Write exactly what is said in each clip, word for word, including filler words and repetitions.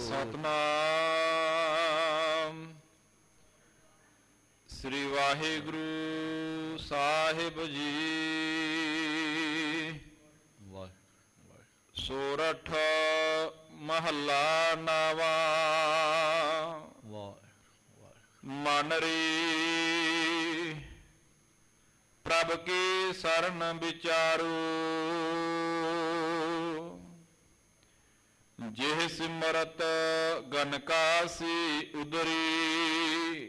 ਸਤਨਾਮ ਸ੍ਰੀ ਵਾਹਿਗੁਰੂ ਸਾਹਿਬ ਜੀ। ਸੋਰਠ ਮਹੱਲਾ ਨਵਾਂ। ਮਨ ਰੀ ਪ੍ਰਭ ਕੀ ਸਰਨ ਵਿਚਾਰੂ, ਜਿਹ ਸਿਮਰਤ ਗਨਕਾਸੀ ਉਦਰੀ,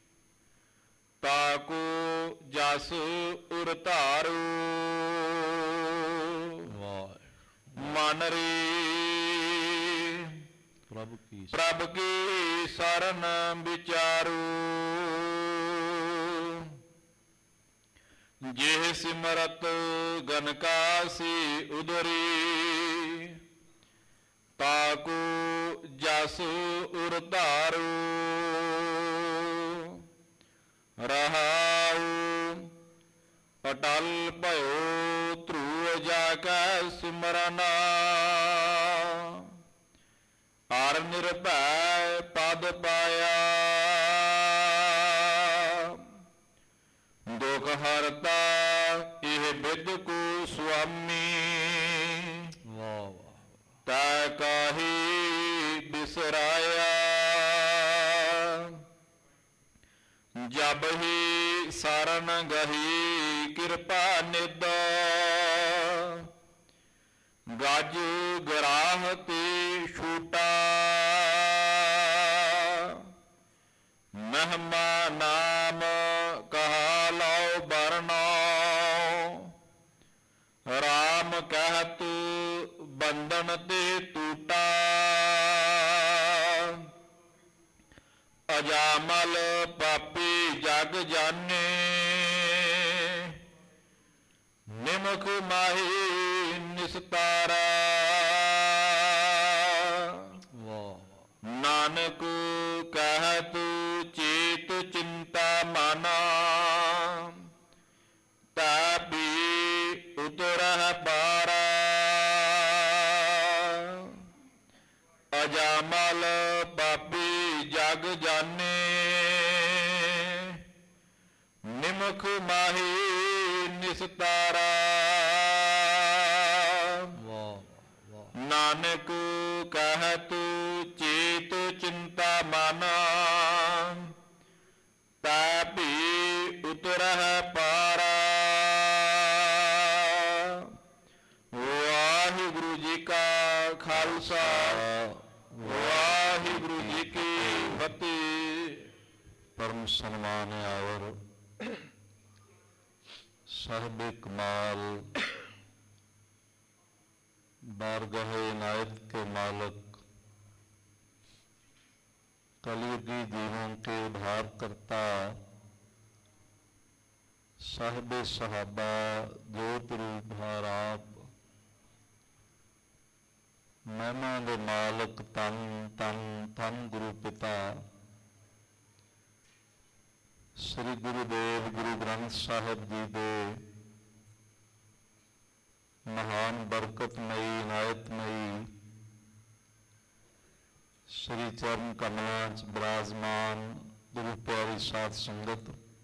ਤਾਕੂ ਜਸ ਉਰ ਧਾਰੂ। ਮਨ ਰੀ ਪ੍ਰਭ ਕੀ ਪ੍ਰਭ ਕੀ ਸਰਨ ਵਿਚਾਰੂ, ਜਿਹ ਸਿਮਰਤ ਗਨਕਾਸੀ ਉਦਰੀ, ਤਾਕੂ ਜਸ ਉਰ ਧਾਰੂ। ਰਹਾਉ ਅਟਲ ਭਇਓ ਧਰੂਵ ਜਾ ਕੈ ਸਿਮਰਨਾ, ਹਰ ਨਿਰਭੈ ਪਦ ਪਾਇਆ। ਦੁਖ ਹਰਤਾ ਇਹ ਬਿਦ ਕੋ ਸੁਆਮੀ, ਤੈ ਕਾਹੀ ਬਿਸਰਾਇਆ। ਜਬ ਹੀ ਸਰਨ ਗਹੀ ਕਿਰਪਾ ਨਿਦ, ਗਜ ਗਰਾਹ ਤੇ ਛੂਟਾ। ਮਹਿਮਾ ਨਾਮ ਕਹਾ ਲਓ ਬਰਨਾਉ, ਰਾਮ ਕਹਿਤ ਬੰਧਨ ਤੇ ਟੂਟਾ। ਅਜਾਮਲ ਪਾਪੀ ਜਗ ਜਾਨੇ, ਨਿਮਖ ਮਾਹੀ ਨਿਸਤਾਰਾ। ਨਾਨਕ ਕਹਿਤ ਚੇਤ ਚਿੰਤਾ ਮਾਨਾ, ਤਾ ਵੀ ਉਤਰਹਿ ਪਾਰਾ। ਅਜਾਮਲ ਪਾਪੀ ਜਗ ਜਾਨੇ, ਨਿਮਖ ਮਾਹੀ ਨਿਸਤਾਰਾ। ਨਾਨਕ ਕਹਿਤ ਚੇਤ ਚਿੰਤਾ ਮਾਨਾ, ਤੈ ਭੀ ਉਤਰਹਿ ਪਾਰਾ। ਵਾਹਿਗੁਰੂ ਜੀ ਕਾ ਖਾਲਸਾ, ਵਾਹਿਗੁਰੂ ਜੀ ਕੀ ਫਤਿਹ। ਪਰਮ ਸਨਮਾਨ ਆਵਰ ਸਾਹਿਬ ਕਮਾਲ, बारगाह इनायत के मालिक, कलयुगी जीवों के उद्धारकर्ता, साहिबे सहाबा जोत रूप हार आप, महिमा दे मालिक तन तन तन गुरु पिता श्री गुरुदेव गुरु ग्रंथ साहिब जी दे महान बरकतमयी इनायतमयी श्री चरण कमलों च विराजमान गुरु प्यारी साध संगत,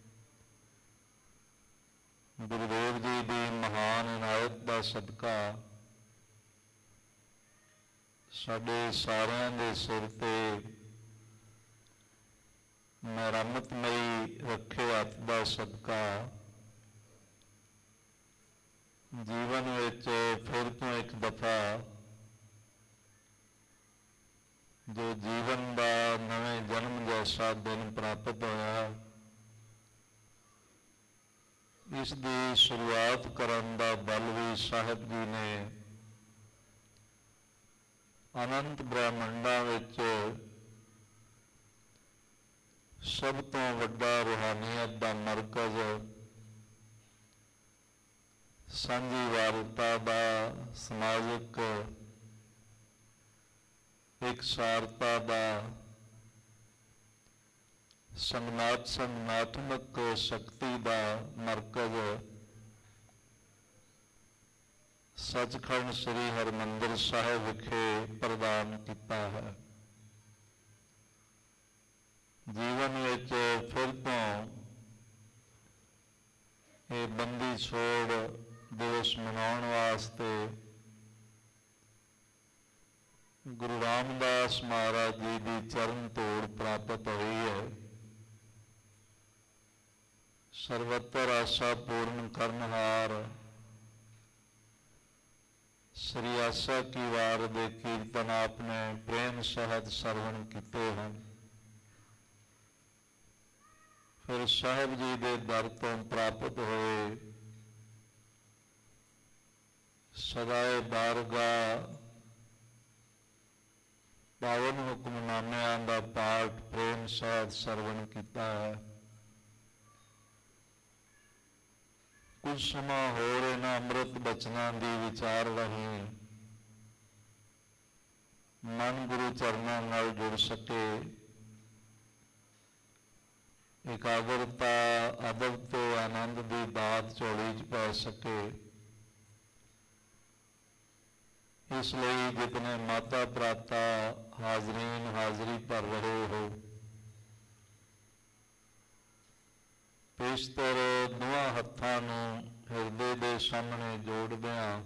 गुरुदेव जी की महान इनायत का सदका साडे सारियां दे सिर ते मेहरमतमयी रखे हथ का सदका जीवन विच फिर तो एक दफा जो जीवन का नवे जन्म जैसा दिन प्राप्त होया, इसकी शुरुआत करन दा बल भी साहिब जी ने अनंत ब्रह्मंडा विच सब तो वड्डा रूहानीयत का मरकज सांझीवालता का समाजिक एकसारता का संगनात संगनात्मक शक्ति का मरकज सचखंड श्री हरमंदिर साहिब विखे प्रदान किया है। ਜੀਵਨ ਵਿੱਚ ਫਿਰ ਤੋਂ ਇਹ ਬੰਦੀ ਛੋੜ ਦਿਵਸ ਮਨਾਉਣ ਵਾਸਤੇ ਗੁਰੂ ਰਾਮਦਾਸ ਮਹਾਰਾਜ ਜੀ ਦੀ ਚਰਨ ਧੂੜ ਪ੍ਰਾਪਤ ਹੋਈ ਹੈ। ਸਰਵਤਰ ਆਸਾ ਪੂਰਨ ਕਰਨਹਾਰ ਸ੍ਰੀ ਆਸਾ ਕੀ ਵਾਰ ਦੇ ਕੀਰਤਨ ਆਪਨੇ ਪ੍ਰੇਮ ਸਹਿਤ ਸਰਵਣ ਕੀਤੇ ਹਨ। ਫਿਰ ਸਾਹਿਬ ਜੀ ਦੇ ਦਰ ਤੋਂ ਪ੍ਰਾਪਤ ਹੋਏ ਸਦਾਏ ਬਾਰਗਾ ਪਾਵਨ ਹੁਕਮਨਾਮਿਆਂ ਦਾ ਪਾਠ ਪ੍ਰੇਮ ਸਹਿਤ ਸਰਵਣ ਕੀਤਾ ਹੈ। ਕੁਝ ਸਮਾਂ ਹੋਰ ਇਹਨਾਂ ਅੰਮ੍ਰਿਤ ਬਚਨਾਂ ਦੀ ਵਿਚਾਰ ਰਹੀ ਮਨ ਗੁਰੂ ਚਰਨਾਂ ਨਾਲ ਜੁੜ ਸਕੇ, ਇਕਾਗਰਤਾ ਅਦਬ ਤੇ ਆਨੰਦ ਦੀ ਦਾਤ ਝੋਲੀ 'ਚ ਪੈ ਸਕੇ। ਇਸ ਲਈ ਜਿਤਨੇ ਮਾਤਾ ਭਰਾਤਾ ਹਾਜ਼ਰੀਨ ਹਾਜ਼ਰੀ ਭਰ ਰਹੇ ਹੋ, ਪੇਸ਼ਤਰ ਦੋਹਾਂ ਹੱਥਾਂ ਨੂੰ ਹਿਰਦੇ ਦੇ ਸਾਹਮਣੇ ਜੋੜਦਿਆਂ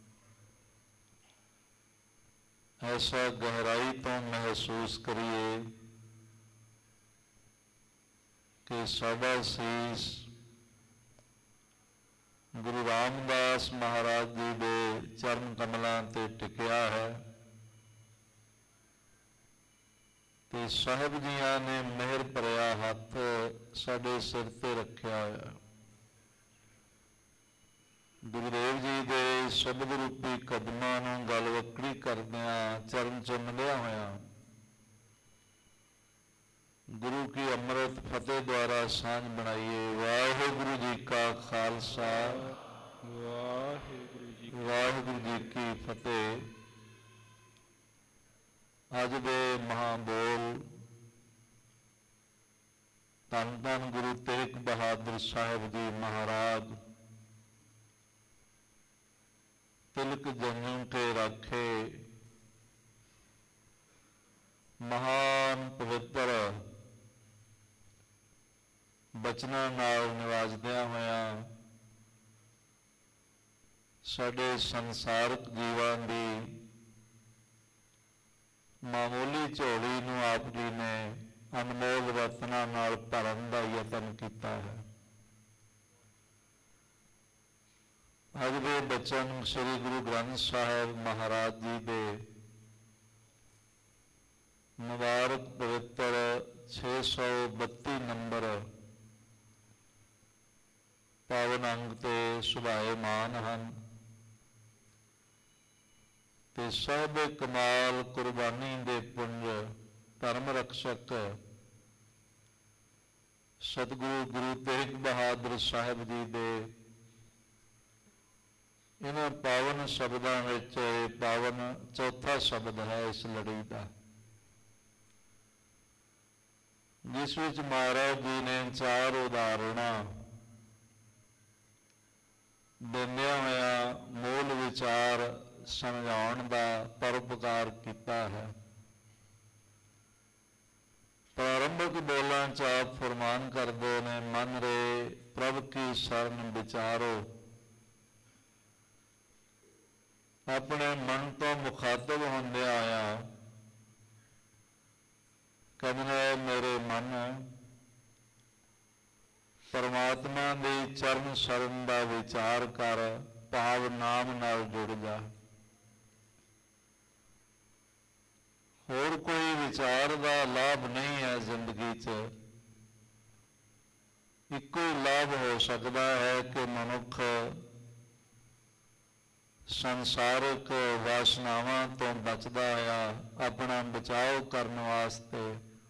ਐਸਾ ਗਹਿਰਾਈ ਤੋਂ ਮਹਿਸੂਸ ਕਰੀਏ ਕਿ ਸਾਡਾ ਸੀਸ ਗੁਰੂ ਰਾਮਦਾਸ ਮਹਾਰਾਜ ਜੀ ਦੇ ਚਰਨ ਕਮਲਾਂ ਤੇ ਟਿਕਿਆ ਹੈ ਤੇ ਸਾਹਿਬ ਜੀਆਂ ਨੇ ਮਿਹਰ ਭਰਿਆ ਹੱਥ ਸਾਡੇ ਸਿਰ ਤੇ ਰੱਖਿਆ ਹੈ। ਗੁਰੂਦੇਵ ਜੀ ਦੇ ਸ਼ਬਦ ਰੂਪੀ ਕਦਮਾਂ ਨੂੰ ਗਲਵੱਕੜੀ ਕਰਦਿਆਂ ਚਰਨ ਚੁੰਮਦਿਆਂ ਹੋਇਆਂ ਗੁਰੂ ਕੀ ਅੰਮ੍ਰਿਤ ਫਤਿਹ ਦੁਆਰਾ ਸਾਂਝ ਬਣਾਈਏ। ਵਾਹਿਗੁਰੂ ਜੀ ਕਾ ਖਾਲਸਾ, ਵਾਹਿਗੁਰੂ ਜੀ ਵਾਹਿਗੁਰੂ ਜੀ ਕੀ ਫਤਿਹ। ਅੱਜ ਦੇ ਮਹਾਬੋਲ ਧੰਨ ਧੰਨ ਗੁਰੂ ਤੇਗ ਬਹਾਦਰ ਸਾਹਿਬ ਜੀ ਮਹਾਰਾਜ ਤਿਲਕ ਜੰਗਲ ਕੇ ਰਾਖੇ ਮਹਾਨ ਪਵਿੱਤਰ ਬਚਨਾਂ ਨਾਲ ਨਿਵਾਜਦਿਆਂ ਹੋਇਆਂ ਸਾਡੇ ਸੰਸਾਰਕ ਜੀਵਾਂ ਦੀ ਮਾਮੂਲੀ ਝੋਲੀ ਨੂੰ ਆਪ ਜੀ ਨੇ ਅਨਮੋਲ ਰਤਨਾਂ ਨਾਲ ਭਰਨ ਦਾ ਯਤਨ ਕੀਤਾ ਹੈ। ਅੱਜ ਦੇ ਬਚਨ ਸ੍ਰੀ ਗੁਰੂ ਗ੍ਰੰਥ ਸਾਹਿਬ ਮਹਾਰਾਜ ਜੀ ਦੇ ਮੁਬਾਰਕ ਪਵਿੱਤਰ ਛੇ ਸੌ ਬੱਤੀ ਨੰਬਰ ਪਾਵਨ ਅੰਗ ਤੇ ਸੁਭਾਏਮਾਨ ਹਨ ਤੇ ਸਭ ਕਮਾਲ ਕੁਰਬਾਨੀ ਦੇ ਪੁੰਜ ਧਰਮ ਰਕਸ਼ਕ ਸਤਿਗੁਰੂ ਗੁਰੂ ਤੇਗ ਬਹਾਦਰ ਸਾਹਿਬ ਜੀ ਦੇ ਇਹਨਾਂ ਪਾਵਨ ਸ਼ਬਦਾਂ ਵਿੱਚ ਪਾਵਨ ਚੌਥਾ ਸ਼ਬਦ ਹੈ ਇਸ ਲੜੀ ਦਾ, ਜਿਸ ਵਿੱਚ ਮਹਾਰਾਜ ਜੀ ਨੇ ਚਾਰ ਉਦਾਹਰਣਾਂ ਦਿੰਦਿਆਂ ਹੋਇਆ ਮੂਲ ਵਿਚਾਰ ਸਮਝਾਉਣ ਦਾ ਪਰਉਪਕਾਰ ਕੀਤਾ ਹੈ। ਪ੍ਰਾਰੰਭਕ ਬੋਲਾਂ 'ਚ ਆਪ ਫਰਮਾਨ ਕਰਦੇ ਨੇ, ਮਨ ਰੇ ਪ੍ਰਭ ਕੀ ਸ਼ਰਨ ਵਿਚਾਰੋ। ਆਪਣੇ ਮਨ ਤੋਂ ਮੁਖਾਤਬ ਹੁੰਦਿਆਂ ਆਇਆ ਕਹਿੰਦੇ ਮੇਰੇ ਮਨ ਪਰਮਾਤਮਾ ਦੀ ਚਰਨ ਸ਼ਰਨ ਦਾ ਵਿਚਾਰ ਕਰ, ਭਾਵ ਨਾਮ ਨਾਲ ਜੁੜ ਜਾ। ਹੋਰ ਕੋਈ ਵਿਚਾਰ ਦਾ ਲਾਭ ਨਹੀਂ ਹੈ ਜ਼ਿੰਦਗੀ 'ਚ। ਇੱਕੋ ਹੀ ਲਾਭ ਹੋ ਸਕਦਾ ਹੈ ਕਿ ਮਨੁੱਖ ਸੰਸਾਰਿਕ ਵਾਸਨਾਵਾਂ ਤੋਂ ਬਚਦਾ ਹੋਇਆ ਆਪਣਾ ਬਚਾਓ ਕਰਨ ਵਾਸਤੇ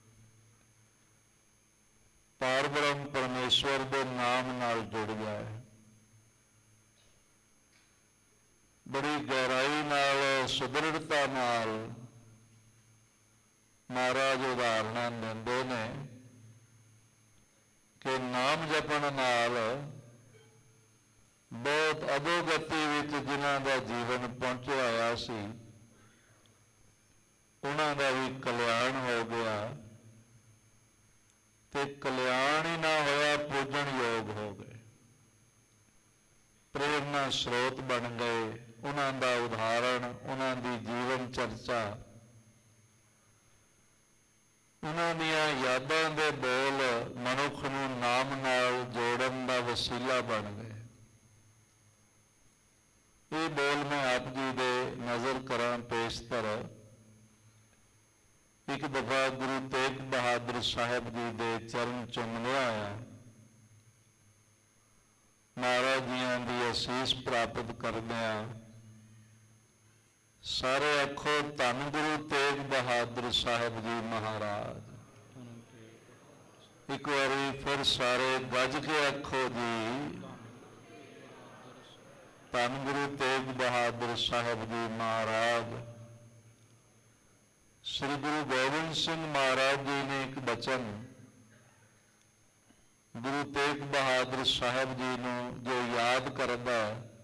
ਪਾਰਬ੍ਰਹਮ ਪਰਮੇਸ਼ਵਰ ਦੇ ਨਾਮ ਨਾਲ ਜੁੜ ਜਾਏ। ਬੜੀ ਗਹਿਰਾਈ ਨਾਲ ਸੁਦ੍ਰਿੜਤਾ ਨਾਲ ਮਹਾਰਾਜ ਉਦਾਹਰਣਾਂ ਦਿੰਦੇ ਨੇ ਕਿ ਨਾਮ ਜਪਣ ਨਾਲ ਬਹੁਤ ਅਧੋਗਤੀ ਵਿੱਚ ਜਿਨ੍ਹਾਂ ਦਾ ਜੀਵਨ ਪਹੁੰਚਿਆ ਹੋਇਆ ਸੀ ਉਹਨਾਂ ਦਾ ਵੀ ਕਲਿਆਣ ਹੋ ਗਿਆ ਇਹ ਕਲਿਆਣ ਹੀ ਨਾ ਹੋਇਆ, ਪੂਜਣ ਯੋਗ ਹੋ ਗਏ, ਪ੍ਰੇਰਨਾ ਸਰੋਤ ਬਣ ਗਏ। ਉਹਨਾਂ ਦਾ ਉਦਾਹਰਣ, ਉਹਨਾਂ ਦੀ ਜੀਵਨ ਚਰਚਾ, ਉਹਨਾਂ ਦੀਆਂ ਯਾਦਾਂ ਦੇ ਬੋਲ ਮਨੁੱਖ ਨੂੰ ਨਾਮ ਨਾਲ ਜੋੜਨ ਦਾ ਵਸੀਲਾ ਬਣ ਗਏ। ਇਹ ਬੋਲ ਮੈਂ ਆਪ ਜੀ ਦੇ ਨਜ਼ਰ ਕਰਾਂ ਪੇਸ਼ਤਰ। ਇੱਕ ਦਫਾ ਗੁਰੂ ਤੇਗ ਬਹਾਦਰ ਸਾਹਿਬ ਜੀ ਦੇ ਚਰਨ ਚੁੰਮਦਿਆਂ ਆ, ਮਹਾਰਾਜ ਜੀਆਂ ਦੀ ਅਸੀਸ ਪ੍ਰਾਪਤ ਕਰਦਿਆਂ ਸਾਰੇ ਆਖੋ ਧੰਨ ਗੁਰੂ ਤੇਗ ਬਹਾਦਰ ਸਾਹਿਬ ਜੀ ਮਹਾਰਾਜ। ਇੱਕ ਵਾਰੀ ਫਿਰ ਸਾਰੇ ਗੱਜ ਕੇ ਆਖੋ ਜੀ, ਧੰਨ ਗੁਰੂ ਤੇਗ ਬਹਾਦਰ ਸਾਹਿਬ ਜੀ ਮਹਾਰਾਜ। ਸ੍ਰੀ ਗੁਰੂ ਗੋਬਿੰਦ ਸਿੰਘ ਮਹਾਰਾਜ ਜੀ ਨੇ ਇੱਕ ਬਚਨ ਗੁਰੂ ਤੇਗ ਬਹਾਦਰ ਸਾਹਿਬ ਜੀ ਨੂੰ ਜੋ ਯਾਦ ਕਰਦਾ,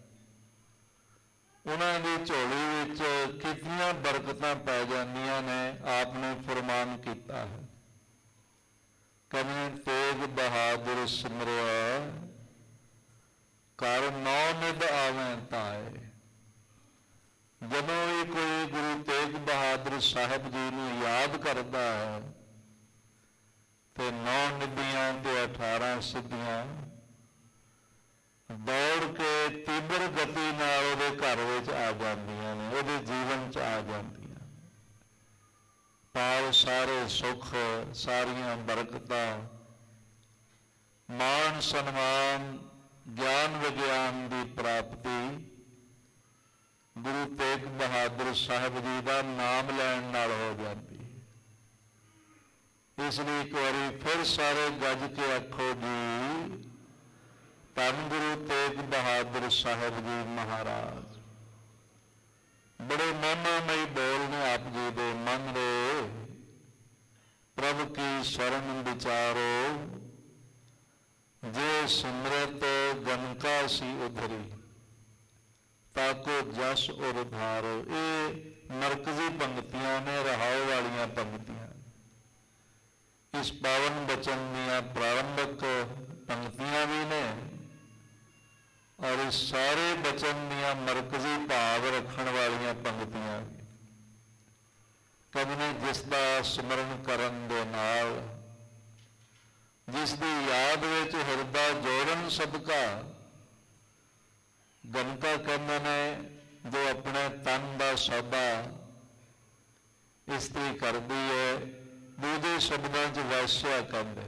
ਉਹਨਾਂ ਦੀ ਝੋਲੀ ਵਿੱਚ ਕਿੰਨੀਆਂ ਬਰਕਤਾਂ ਪੈ ਜਾਂਦੀਆਂ ਨੇ, ਆਪ ਨੇ ਫਰਮਾਨ ਕੀਤਾ ਹੈ, ਕਹਿੰਦੇ ਤੇਗ ਬਹਾਦਰ ਸਿਮਰਿਆ ਕਰ ਨੌ ਨਿਧ ਆਵੇਂ ਤਾਏ। ਜਦੋਂ ਵੀ ਕੋਈ ਗੁਰੂ ਤੇਗ ਬਹਾਦਰ ਸਾਹਿਬ ਜੀ ਨੂੰ ਯਾਦ ਕਰਦਾ ਹੈ ਤੇ ਨੌ ਨਿਧੀਆਂ ਤੇ ਅਠਾਰਾਂ ਸਿੱਧੀਆਂ ਦੌੜ ਕੇ ਤੀਬਰ ਗਤੀ ਨਾਲ ਉਹਦੇ ਘਰ ਵਿੱਚ ਆ ਜਾਂਦੀਆਂ ਨੇ, ਉਹਦੇ ਜੀਵਨ 'ਚ ਆ ਜਾਂਦੀਆਂ। ਪਾਲ ਸਾਰੇ ਸੁੱਖ, ਸਾਰੀਆਂ ਬਰਕਤਾਂ, ਮਾਣ ਸਨਮਾਨ, ਗਿਆਨ ਵਿਗਿਆਨ ਦੀ ਪ੍ਰਾਪਤੀ ਗੁਰੂ ਤੇਗ ਬਹਾਦਰ ਸਾਹਿਬ ਜੀ ਦਾ ਨਾਮ ਲੈਣ ਨਾਲ ਹੋ ਜਾਂਦੀ ਹੈ। ਇਸ ਲਈ ਇੱਕ ਵਾਰੀ ਫਿਰ ਸਾਰੇ ਗੱਜ ਕੇ ਆਖੋ ਜੀ, ਧੰਨ ਗੁਰੂ ਤੇਗ ਬਹਾਦਰ ਸਾਹਿਬ ਜੀ ਮਹਾਰਾਜ। ਬੜੇ ਮਹਿਮਾਮਈ ਬੋਲ ਨੇ ਆਪ ਜੀ ਦੇ, ਮਨ ਰੇ ਪ੍ਰਭ ਕੀ ਸ਼ਰਨ ਵਿਚਾਰੋ, ਜੇ ਸਿਮਰਤ ਗਨਕਾ ਸੀ ਉਧਰੀ, ਤਾਕੋ ਜਸ ਉਰ ਧਾਰੋ। ਇਹ ਮਰਕਜ਼ੀ ਪੰਕਤੀਆਂ ਨੇ, ਰਹਾਉ ਵਾਲੀਆਂ ਪੰਕਤੀਆਂ। ਇਸ ਪਾਵਨ ਬਚਨ ਦੀਆਂ ਪ੍ਰਾਰੰਭਕ ਪੰਕਤੀਆਂ ਵੀ ਨੇ ਔਰ ਇਸ ਸਾਰੇ ਬਚਨ ਦੀਆਂ ਮਰਕਜ਼ੀ ਭਾਵ ਰੱਖਣ ਵਾਲੀਆਂ ਪੰਕਤੀਆਂ ਵੀ। ਕਹਿੰਦੇ ਜਿਸ ਦਾ ਸਿਮਰਨ ਕਰਨ ਦੇ ਨਾਲ, ਜਿਸ ਦੀ ਯਾਦ ਵਿੱਚ ਹਿਰਦਾ ਜੋੜਨ ਸਦਕਾ, ਗਨਕਾ ਕਹਿੰਦੇ ਨੇ ਜੋ ਆਪਣੇ ਤਨ ਦਾ ਸੌਦਾ ਇਸਤਰੀ ਕਰਦੀ ਹੈ, ਦੂਜੇ ਸ਼ਬਦਾਂ 'ਚ ਵੈਸਿਆ ਕਹਿੰਦੇ,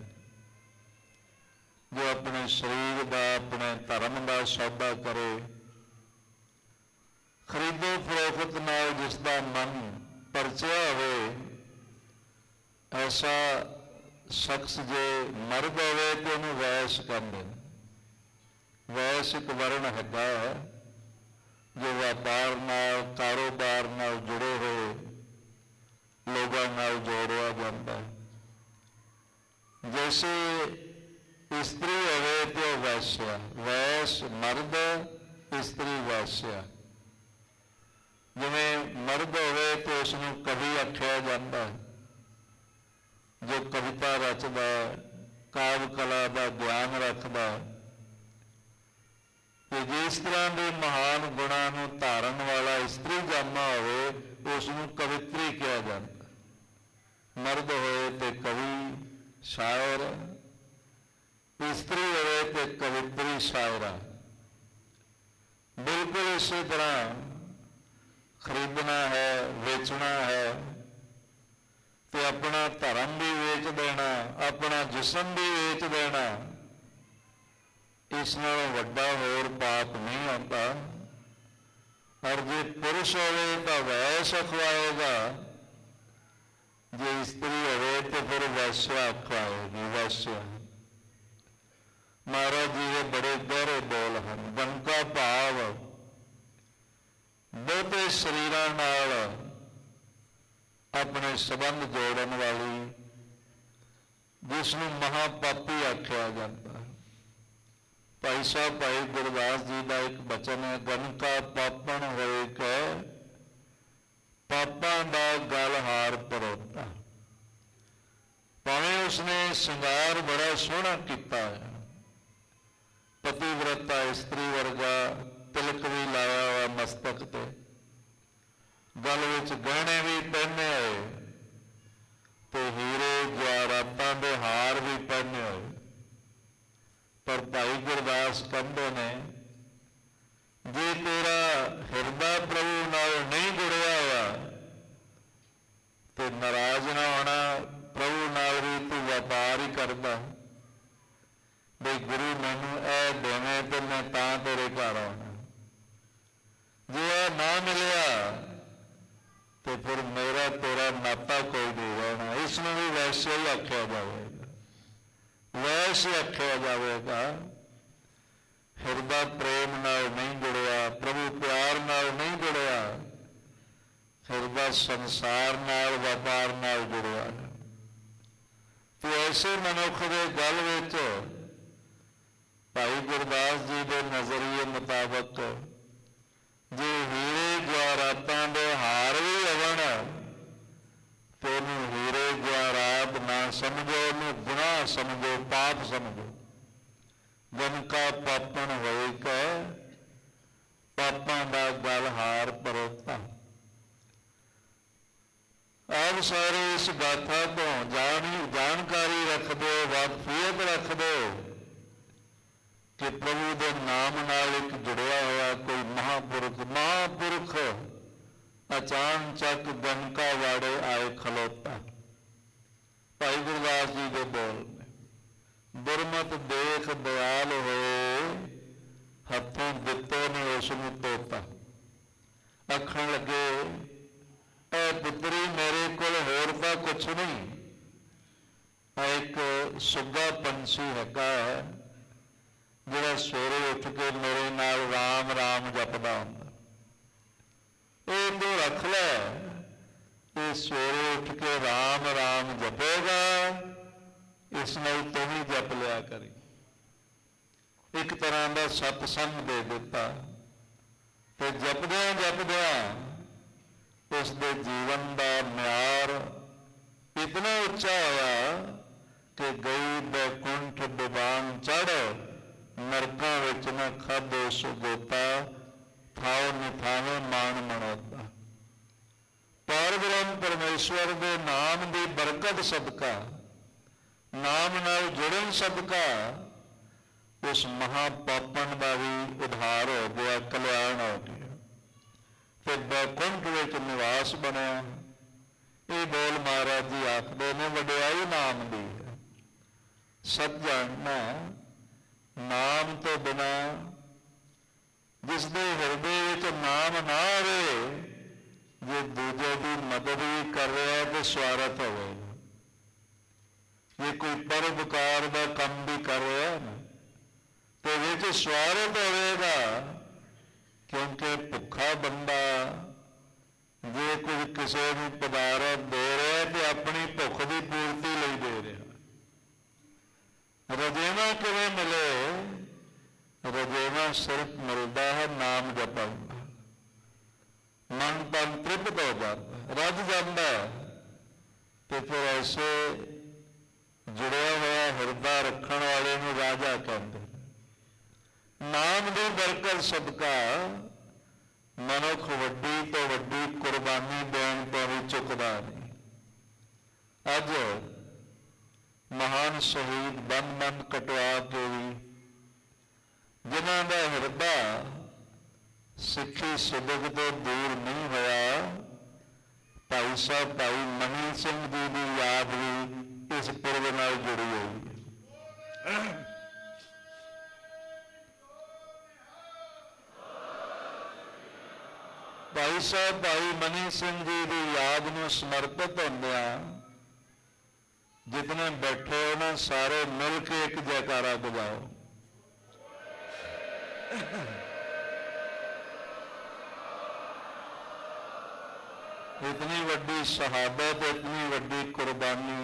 ਜੋ ਆਪਣੇ ਸਰੀਰ ਦਾ, ਆਪਣੇ ਧਰਮ ਦਾ ਸੌਦਾ ਕਰੇ, ਖਰੀਦੋ ਫਰੋਖਤ ਨਾਲ ਜਿਸ ਦਾ ਮਨ ਪਰਚਿਆ ਹੋਵੇ, ਐਸਾ ਸ਼ਖਸ ਜੇ ਮਰਦ ਹੋਵੇ ਤੇ ਉਹਨੂੰ ਵੈਸ ਕਹਿੰਦੇ ਨੇ। ਵੈਸ ਇੱਕ ਵਰਣ ਹੈਗਾ ਜੋ ਵਪਾਰ ਨਾਲ, ਕਾਰੋਬਾਰ ਨਾਲ ਜੁੜੇ ਹੋਏ ਲੋਕਾਂ ਨਾਲ ਜੋੜਿਆ ਜਾਂਦਾ ਹੈ। ਜੈਸੇ ਇਸਤਰੀ ਹੋਵੇ ਤੇ ਉਹ ਵੈਸਿਆ, ਵੈਸ ਮਰਦ, ਇਸਤਰੀ ਵੈਸਿਆ। ਜਿਵੇਂ ਮਰਦ ਹੋਵੇ ਤੇ ਉਸ ਨੂੰ ਕਵੀ ਆਖਿਆ ਜਾਂਦਾ ਹੈ, ਜੋ ਕਵਿਤਾ ਰਚਦਾ, ਕਾਵਿ ਕਲਾ ਦਾ ਗਿਆਨ ਰੱਖਦਾ। ਤੇ ਜਿਸ ਤਰ੍ਹਾਂ ਦੇ ਮਹਾਨ ਗੁਣਾਂ ਨੂੰ ਧਾਰਨ ਵਾਲਾ ਇਸਤਰੀ ਜਾਮਾ ਹੋਵੇ, ਉਸ ਨੂੰ ਕਵਿਤਰੀ ਕਿਹਾ ਜਾਂਦਾ। ਮਰਦ ਹੋਏ ਤੇ ਕਵੀ, ਸ਼ਾਇਰ, ਇਸਤਰੀ ਹੋਵੇ ਤੇ ਕਵਿਤਰੀ, ਸ਼ਾਇਰਾ। ਬਿਲਕੁਲ ਇਸੇ ਤਰ੍ਹਾਂ ਖਰੀਦਣਾ ਹੈ, ਵੇਚਣਾ ਹੈ ਤੇ ਆਪਣਾ ਧਰਮ ਵੀ ਵੇਚ ਦੇਣਾ, ਆਪਣਾ ਜਿਸਮ ਵੀ ਵੇਚ ਦੇਣਾ, ਇਸ ਨਾਲੋਂ ਵੱਡਾ ਹੋਰ ਪਾਪ ਨਹੀਂ ਆਉਂਦਾ। ਔਰ ਜੇ ਪੁਰਸ਼ ਹੋਵੇ ਤਾਂ ਵੈਸ ਅਖਵਾਏਗਾ, ਜੇ ਇਸਤਰੀ ਹੋਵੇ ਤੇ ਫਿਰ ਵੈਸਿਆ ਅਖਵਾਏਗੀ, ਵੈਸਿਆ। ਮਹਾਰਾਜ ਜੀ ਦੇ ਬੜੇ ਗਹਿਰੇ ਬੋਲ ਹਨ। ਗਨਕਾ ਭਾਵ ਬਹੁਤੇ ਸਰੀਰਾਂ ਨਾਲ ਆਪਣੇ ਸੰਬੰਧ ਜੋੜਨ ਵਾਲੀ, ਜਿਸ ਨੂੰ ਮਹਾਪਾਪੀ ਆਖਿਆ ਜਾਂਦਾ। ਭਾਈ ਸਾਹਿਬ ਭਾਈ ਗੁਰਦਾਸ ਜੀ ਦਾ ਇੱਕ ਬਚਨ ਹੈ, ਗਨਕਾ ਪਾਪਣ ਹੋਏ ਕੈ ਪਾਪਾਂ ਦਾ ਗਲ ਹਾਰ ਪਰੋਤਾ। ਭਾਵੇਂ ਉਹ उसने श्रृंगार बड़ा सोहना किया है, पतिव्रता इस्त्री वर्गा तिलक भी लाया हुआ मस्तक ते, गल विच गहने भी पहने हुए ते हीरे जवाहरातां दे हार भी पहने हुए। पर भाई गुरदास कहते ने जे तेरा हिरदा प्रभु नाल नहीं जुड़िया हुआ तो नाराज ना होना, प्रभु नाल भी तू व्यापार ही करता बई गुरु मैनू ए देवे तो मैं तां तेरे घर आना, जे ए ना मिलिया तो फिर मेरा तेरा नाता कोई नहीं रहना। इसनूं भी वैसे ही आख्या जाएगा, वैसे आख्या जाएगा। हिरदा प्रेम नाल नहीं जुड़िया, प्रभु प्यार नाल नहीं जुड़िया, हिरदा संसार नाल व्यापार नाल जुड़िया। तो ऐसे मनुख के गल विच भाई गुरदास जी के नजरिए मुताबक जे हीरे जवाहरातां दे हार भी होवन तो उन्हें हीरे जवाहरात ना समझो, उन्हें गुनाह समझो, पाप समझो। गनका पापन होई के पापां दा गल हार परोता। आप सारे इस गाथा तो जान जानकारी रख दो, वाकफियत रख दो कि प्रभु के नाम नाल एक जुड़िया हुआ कोई महापुरुष महापुरुष अचानचक गनका वाड़े आए खलोता। भाई गुरदास जी के बोल ने, दुरमत देख दयाल होए, हथों दिते ने उसनूं तोता। आखण लगे ए पुत्री मेरे कोल होर तां कुछ नहीं, एक सुग्गा पंछी हैगा है जिहड़ा सवेरे उठ के मेरे नाल राम राम जपदा हुंदा, ये तूं रख लै, ये सवेरे उठ के राम राम जपेगा, इस नाल तूं भी जप लिया करी। एक तरह का सतसंग दे दिता ते जपदियां जपदियां उसके जीवन का म्यार इतना उच्चा होया कि गई बैकुंठ डिबान चढ़, नरकां विच न खाधो सुगोता, थाओ निथावे मान मनोता। पारब्रह्म परमेश्वर के नाम की बरकत सदका, नाम नाल जुड़न सदका उस महापापन का भी उद्धार हो गया, कल्याण हो गया, फिर बैकुंठ विच निवास बनया। ये बोल महाराज जी आखदे ने वडियाई नाम दी है। सब जानना नाम तो बिना जिसके हिरदे विच नाम ना आवे, जे दूजे की मदद भी कर रहा है तो स्वार्थ होगा। जे कोई परोपकार का काम भी कर रहा है ना तो विच स्वार्थ होगा, क्योंकि भुखा बंदा जे कुछ किसी को पदार्थ दे रहा तो अपनी भुख की पूर्ति लई दे रहा। रजेवा किवें मिले? रजेवा सिर्फ मिलता है नाम जपण, मन तन तृप्त हो जाता, रज जाता है। तो फिर ऐसे जुड़िया हुआ हिरदा रखण वाले नूं राजा कहते। नाम की बरकत सदका मनुख वड्डी तो वड्डी कुर्बानी देण तो भी चुकदा नहीं। अज महान शहीद बन बन कटवा के भी जिन्हां दा हिरदा सिक्खी सिदक तो दूर नहीं होया, भाई साहब भाई मनी सिंह जी की याद भी इस पुरब नाल जुड़ी हुई है। भाई साहब भाई मनी सिंह जी की याद में समर्पित होंदिया जितने बैठे उन्हें सारे मिल के एक जयकारा बजाओ। इतनी वड्डी शहादत, इतनी वड्डी कुर्बानी,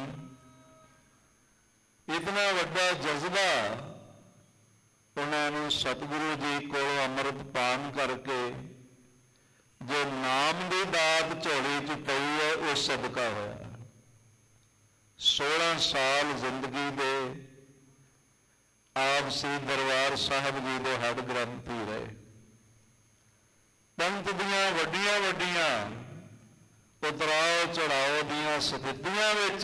इतना वड्डा जज्बा उन्होंने सतगुरु जी को अमृत पान करके जो नाम की दात झोली च पई है उस सदका होया। सोलह चौदह साल जिंदगी दे आप श्री दरबार साहब जी दे हर ग्रंथी रहे। पंथ दियां वड्डियां वड्डियां उतराव चढ़ाव दियां स्थितियां विच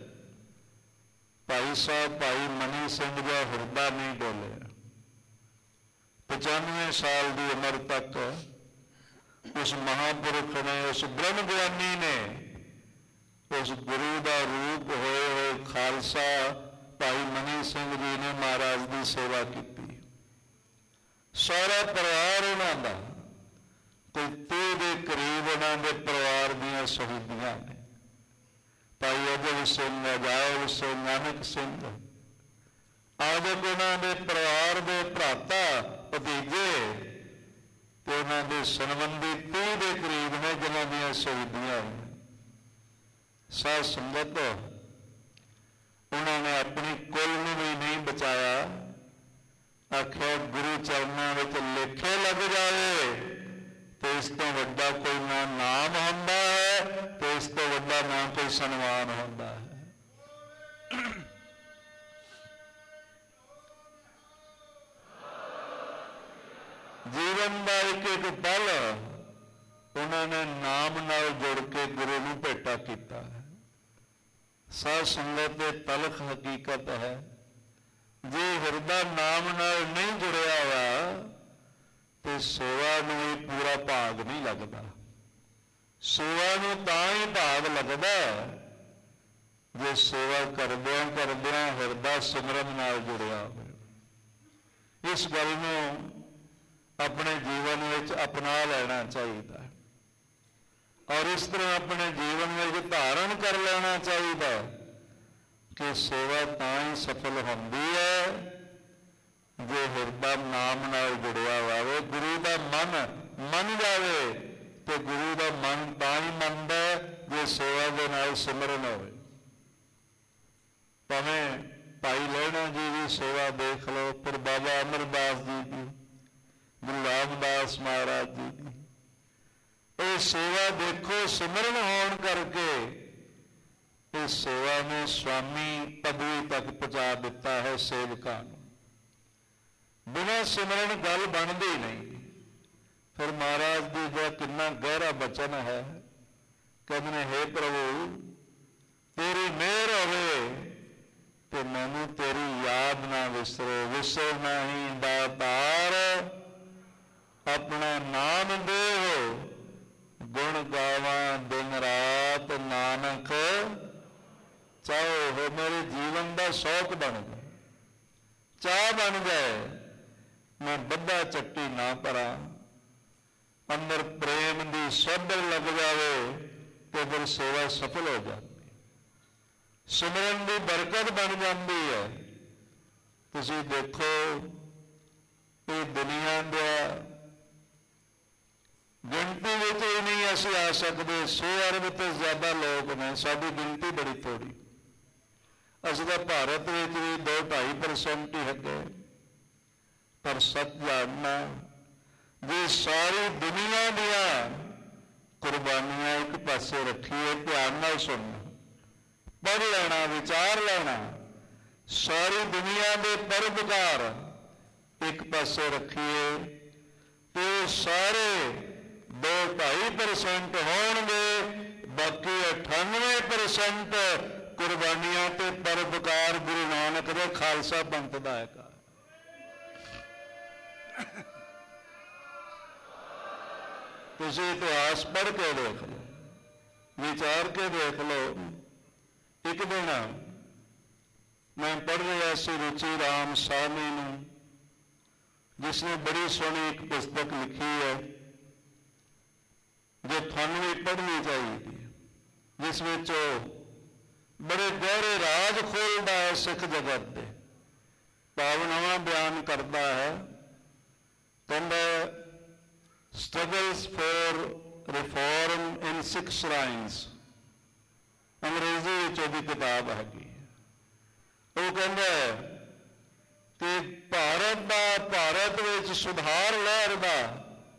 भाई साहब भाई मनी सिंह दा हिरदा नहीं डोलिया। पचानवे साल की उम्र तक उस महापुरुष ने, उस ब्रह्म ज्ञानी ने, उस गुरु का रूप होए हुए खालसा भाई मनी सिंह जी ने महाराज की सेवा की। सारा परिवार उन्होंने कोई तीह के करीब उन्होंने परिवार दियां शहीदियां ने। भाई अजय सिंह, अजायब सिंह, नानक सिंह आदि उन्होंने परिवार के भराता भतीजे तो उन्होंने संबंधी तीह के करीब ने जिन्हों शहीदियां हुई। साध संगत उन्होंने अपनी कुल में भी नहीं बचाया। आख्या गुरु चरणों में लेखे लग जाए तो इस तो वड्डा कोई ना नाम होंदा है, तो इस तो वड्डा ना कोई सन्मान होंदा है। जीवन का एक एक पल उन्होंने नाम नाल जुड़ के गुरु नूं भेटा किया है। साध संगत ये तलख हकीकत है। जे हिरदा नाम नाल नहीं जुड़िया हुआ तो सेवा नूं ही पूरा भाग नहीं लगता। सेवा नूं तां ही भाग लगता जे सेवा करदियां करदियां हिरदा सिमरन नाल जुड़िया हो। इस गल नूं अपने जीवन में अपना लेना चाहिए और इस तरह अपने जीवन में धारण कर लेना चाहिए कि सेवा तां ही सफल होंदी है जो हिरदा नाम नाल जुड़िया हुआ। गुरु का मन मन जाए तो गुरु का मन तां ही मनदा जो सेवा के नाल सिमरन होवे। भावें भाई लहणा जी की सेवा देख लो, फिर बाबा अमरदास जी की, गुरु रामदास महाराज जी की ये सेवा देखो सिमरन होने करके इस सेवा ने स्वामी पदवी तक पहुंचा दिता है सेवकां नूं। बिना सिमरन गल बनती नहीं। फिर महाराज जी का कितना गहरा बचन है, कहते हैं हे प्रभु तेरी मेहर होवे तो मैनू तेरी याद ना विसरो, विसर नहीं दातार अपना नाम दे हो, गुण गावा दिन रात नानक चाहो हो। मेरे जीवन का शौक बन जाए, चाह बन जाए, मैं बद्धा चट्टी ना परा, अंदर प्रेम की सौदर लग जाए तो फिर सेवा सफल हो जाती। सिमरन की बरकत बन जाती है। तुसीं देखो ये दुनिया का गिनती में ही नहीं असी आ सकते। सौ अरब तो ज्यादा लोग ने, साडी गिनती बड़ी थोड़ी। असं तो भारत में भी दो ढाई परसेंट ही है। पर सच जानना जे सारी दुनिया दिया कुर्बानियां एक पासे रखिए, ध्यान नाल सुनना, पढ़ लेना, विचार लेना, सारी दुनिया के परोपकार एक पासे रखिए तो सारे दो ढाई परसेंट होंगे, बाकी अठानवे परसेंट कुर्बानियां ते परोपकार गुरु नानक दे खालसा पंथ दा है। तुसीं इतिहास पढ़ के देख लो, विचार के देख लो। एक दिन मैं पढ़ रहा सी रुचि राम साहनी नूं, जिसने बड़ी सोहनी एक पुस्तक लिखी है जो थानू भी पढ़नी चाहिए, जिस विच बड़े गहरे राज खोलता है सिख जगत के। भावनावां बयान करता है। कहता struggles for reform in six shrines, अंग्रेजी की किताब हैगी। वो कहता है कि भारत का भारत में सुधार लहर का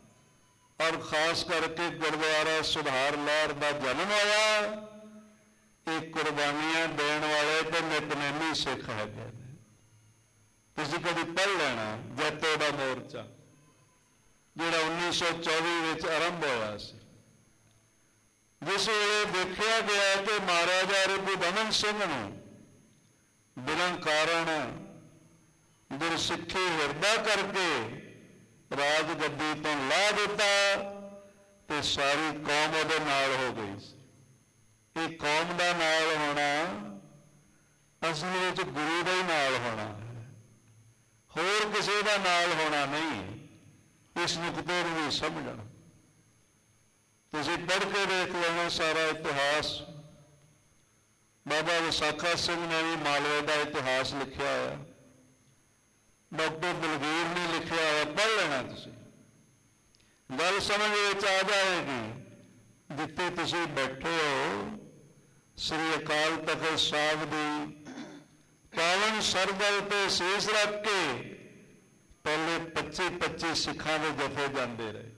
और खास करके गुरुद्वारा सुधार लहर का जन्म होया ਇਹ ਕੁਰਬਾਨੀਆਂ ਦੇਣ ਵਾਲੇ ਤੇ ਨਿਤਨੇਮੀ ਸਿੱਖ ਹੈਗੇ ਨੇ। ਤੁਸੀਂ ਕਦੀ ਪੜ੍ਹ ਲੈਣਾ ਜੈਤੋ ਦਾ ਮੋਰਚਾ ਜਿਹੜਾ ਉੱਨੀ ਸੌ ਚੌਵੀ ਵਿੱਚ ਆਰੰਭ ਹੋਇਆ ਸੀ, ਜਿਸ ਵੇਲੇ ਦੇਖਿਆ ਗਿਆ ਕਿ ਮਹਾਰਾਜਾ ਰਿਪੁਦਮਨ ਸਿੰਘ ਨੂੰ ਬਿਨਾਂ ਕਾਰਨ ਗੁਰਸਿੱਖੀ ਹਿਰਦਾ ਕਰਕੇ ਰਾਜ ਗੱਦੀ ਤੋਂ ਲਾਹ ਦਿੱਤਾ ਤੇ ਸਾਰੀ ਕੌਮ ਉਹਦੇ ਨਾਲ ਹੋ ਗਈ ਸੀ। ਇਹ ਕੌਮ ਦਾ ਨਾਲ ਹੋਣਾ ਅਸਲ ਵਿੱਚ ਗੁਰੂ ਦਾ ਹੀ ਨਾਲ ਹੋਣਾ ਹੈ, ਹੋਰ ਕਿਸੇ ਦਾ ਨਾਲ ਹੋਣਾ ਨਹੀਂ। ਇਸ ਨੁਕਤੇ ਨੂੰ ਵੀ ਸਮਝਣਾ। ਤੁਸੀਂ ਪੜ੍ਹ ਕੇ ਦੇਖ ਲੈਣਾ ਸਾਰਾ ਇਤਿਹਾਸ। ਬਾਬਾ ਵਿਸਾਖਾ ਸਿੰਘ ਨੇ ਵੀ ਮਾਲਵੇ ਦਾ ਇਤਿਹਾਸ ਲਿਖਿਆ ਹੋਇਆ, ਡਾਕਟਰ ਬਲਵੀਰ ਨੇ ਲਿਖਿਆ ਹੋਇਆ, ਪੜ੍ਹ ਲੈਣਾ ਤੁਸੀਂ। ਗੱਲ ਸਮਝ ਵਿੱਚ ਆ ਜਾਏਗੀ। ਜਿੱਥੇ ਤੁਸੀਂ ਬੈਠੇ ਹੋ ਸ੍ਰੀ ਅਕਾਲ ਤਖ਼ਤ ਸਾਹਿਬ ਦੀ ਪਾਵਨ ਸਰਬਲ ਤੇ ਸੀਸ ਰੱਖ ਕੇ ਪਹਿਲੇ ਪੱਚੀ ਪੱਚੀ ਸਿੱਖਾਂ ਦੇ ਜਥੇ ਜਾਂਦੇ ਰਹੇ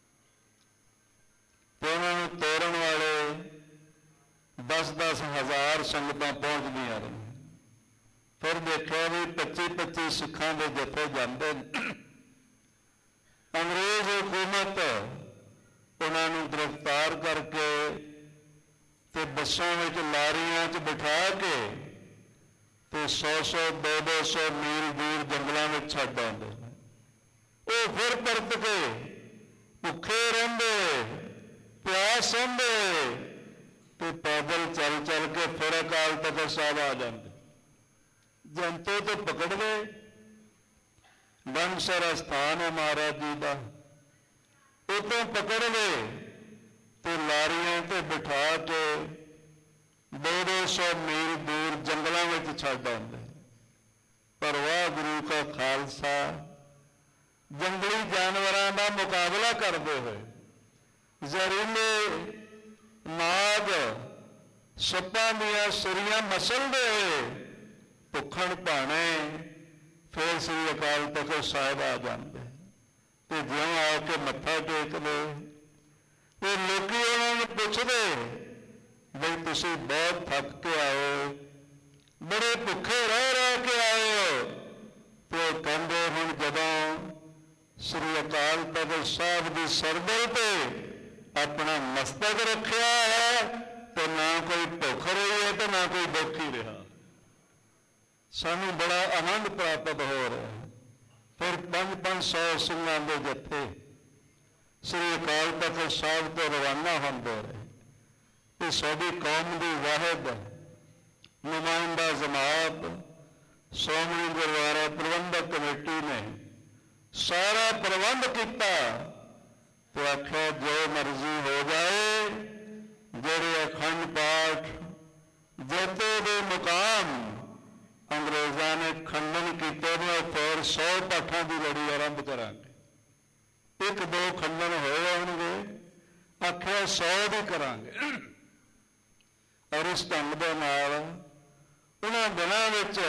ਤੇ ਉਹਨਾਂ ਨੂੰ ਤੋਰਨ ਵਾਲੇ ਦਸ ਦਸ ਹਜ਼ਾਰ ਸੰਗਤਾਂ ਪਹੁੰਚਦੀਆਂ ਰਹੀਆਂ। ਫਿਰ ਦੇਖਿਆ ਵੀ ਪੱਚੀ ਪੱਚੀ ਸਿੱਖਾਂ ਦੇ ਜਥੇ ਜਾਂਦੇ ਨੇ। ਅੰਗਰੇਜ਼ ਹਕੂਮਤ ਉਹਨਾਂ ਨੂੰ ਗ੍ਰਿਫਤਾਰ ਕਰਕੇ ਤੇ ਬੱਸਾਂ ਵਿੱਚ ਲਾਰੀਆਂ 'ਚ ਬਿਠਾ ਕੇ ਤੇ ਸੌ ਸੌ ਦੋ ਦੋ ਸੌ ਮੀਲ ਦੂਰ ਜੰਗਲਾਂ ਵਿੱਚ ਛੱਡ ਆਉਂਦੇ ਨੇ। ਉਹ ਫਿਰ ਪਰਤ ਕੇ ਭੁੱਖੇ ਰਹਿੰਦੇ, ਪਿਆਸ ਸਹਿੰਦੇ ਤੇ ਪੈਦਲ ਚੱਲ ਚੱਲ ਕੇ ਫਿਰ ਅਕਾਲ ਤਖ਼ਤ ਸਾਹਿਬ ਆ ਜਾਂਦੇ। ਜੰਤੋ ਤੋਂ ਪਕੜ ਗਏ। ਬੰਸਰ ਅਸਥਾਨ ਹੈ ਮਹਾਰਾਜ ਜੀ ਦਾ, ਉੱਥੋਂ ਪਕੜ ਗਏ ਤੇ ਲਾਰੀਆਂ ਤੇ ਬਿਠਾ ਕੇ ਦੋ ਦੋ ਸੌ ਮੀਲ ਦੂਰ ਜੰਗਲਾਂ ਵਿੱਚ ਛੱਡ ਆਉਂਦੇ। ਪਰ ਵਾਹਿਗੁਰੂ ਕਾ ਖਾਲਸਾ ਜੰਗਲੀ ਜਾਨਵਰਾਂ ਦਾ ਮੁਕਾਬਲਾ ਕਰਦੇ ਹੋਏ, ਜ਼ਹਿਰੀਲੇ ਨਾਗ ਸੱਪਾਂ ਦੀਆਂ ਸੁਰੀਆਂ ਮਸਲਦੇ ਹੋਏ ਭੁੱਖਣ ਭਾਣੇ ਫਿਰ ਸ੍ਰੀ ਅਕਾਲ ਤਖ਼ਤ ਸਾਹਿਬ ਆ ਜਾਂਦੇ ਤੇ ਜਿਉਂ ਆ ਕੇ ਮੱਥਾ ਟੇਕਦੇ ਤੇ ਲੋਕੀ ਉਹਨਾਂ ਨੂੰ ਪੁੱਛਦੇ ਬਈ ਤੁਸੀਂ ਬਹੁਤ ਥੱਕ ਕੇ ਆਏ, ਬੜੇ ਭੁੱਖੇ ਰਹਿ ਰਹਿ ਕੇ ਆਏ ਹੋ। ਤੇ ਉਹ ਕਹਿੰਦੇ ਹੁਣ ਜਦੋਂ ਸ੍ਰੀ ਅਕਾਲ ਤਖ਼ਤ ਸਾਹਿਬ ਦੀ ਸਰਬਲ ਤੇ ਆਪਣਾ ਮਸਤਕ ਰੱਖਿਆ ਹੈ ਤੇ ਨਾ ਕੋਈ ਭੁੱਖ ਰਹੀ ਹੈ ਤੇ ਨਾ ਕੋਈ ਦੁੱਖ ਹੀ ਰਿਹਾ। ਸਾਨੂੰ ਬੜਾ ਆਨੰਦ ਪ੍ਰਾਪਤ ਹੋ ਰਿਹਾ। ਫਿਰ ਪੰਜ ਪੰਜ ਸੌ ਸਿੰਘਾਂ ਦੇ ਜੱਥੇ ਸ੍ਰੀ ਅਕਾਲ ਤਖ਼ਤ ਸਾਹਿਬ ਤੋਂ ਰਵਾਨਾ ਹੁੰਦੇ ਰਹੇ ਤੇ ਸਾਡੀ ਕੌਮ ਦੀ ਵਾਹਿਦ ਨੁਮਾਇੰਦਾ ਜਮਾਤ ਸ਼੍ਰੋਮਣੀ ਗੁਰਦੁਆਰਾ ਪ੍ਰਬੰਧਕ ਕਮੇਟੀ ਨੇ ਸਾਰਾ ਪ੍ਰਬੰਧ ਕੀਤਾ ਤੇ ਆਖਿਆ ਜੋ ਮਰਜ਼ੀ ਹੋ ਜਾਏ, ਜਿਹੜੇ ਅਖੰਡ ਪਾਠ ਜੈਤੋ ਦੇ ਮੁਕਾਮ ਅੰਗਰੇਜ਼ਾਂ ਨੇ ਖੰਡਨ ਕੀਤੇ ਨੇ, ਉਹ ਫਿਰ ਸੌ ਪਾਠਾਂ ਦੀ ਲੜੀ ਆਰੰਭ ਕਰਾਂਗੇ। ਇੱਕ ਦੋ ਖੰਡਨ ਹੋਏ ਹੋਣਗੇ, ਆਖਿਆ ਸੌ ਦੀ ਕਰਾਂਗੇ। ਔਰ ਇਸ ਢੰਗ ਦੇ ਨਾਲ ਉਹਨਾਂ ਦਿਨਾਂ ਵਿੱਚ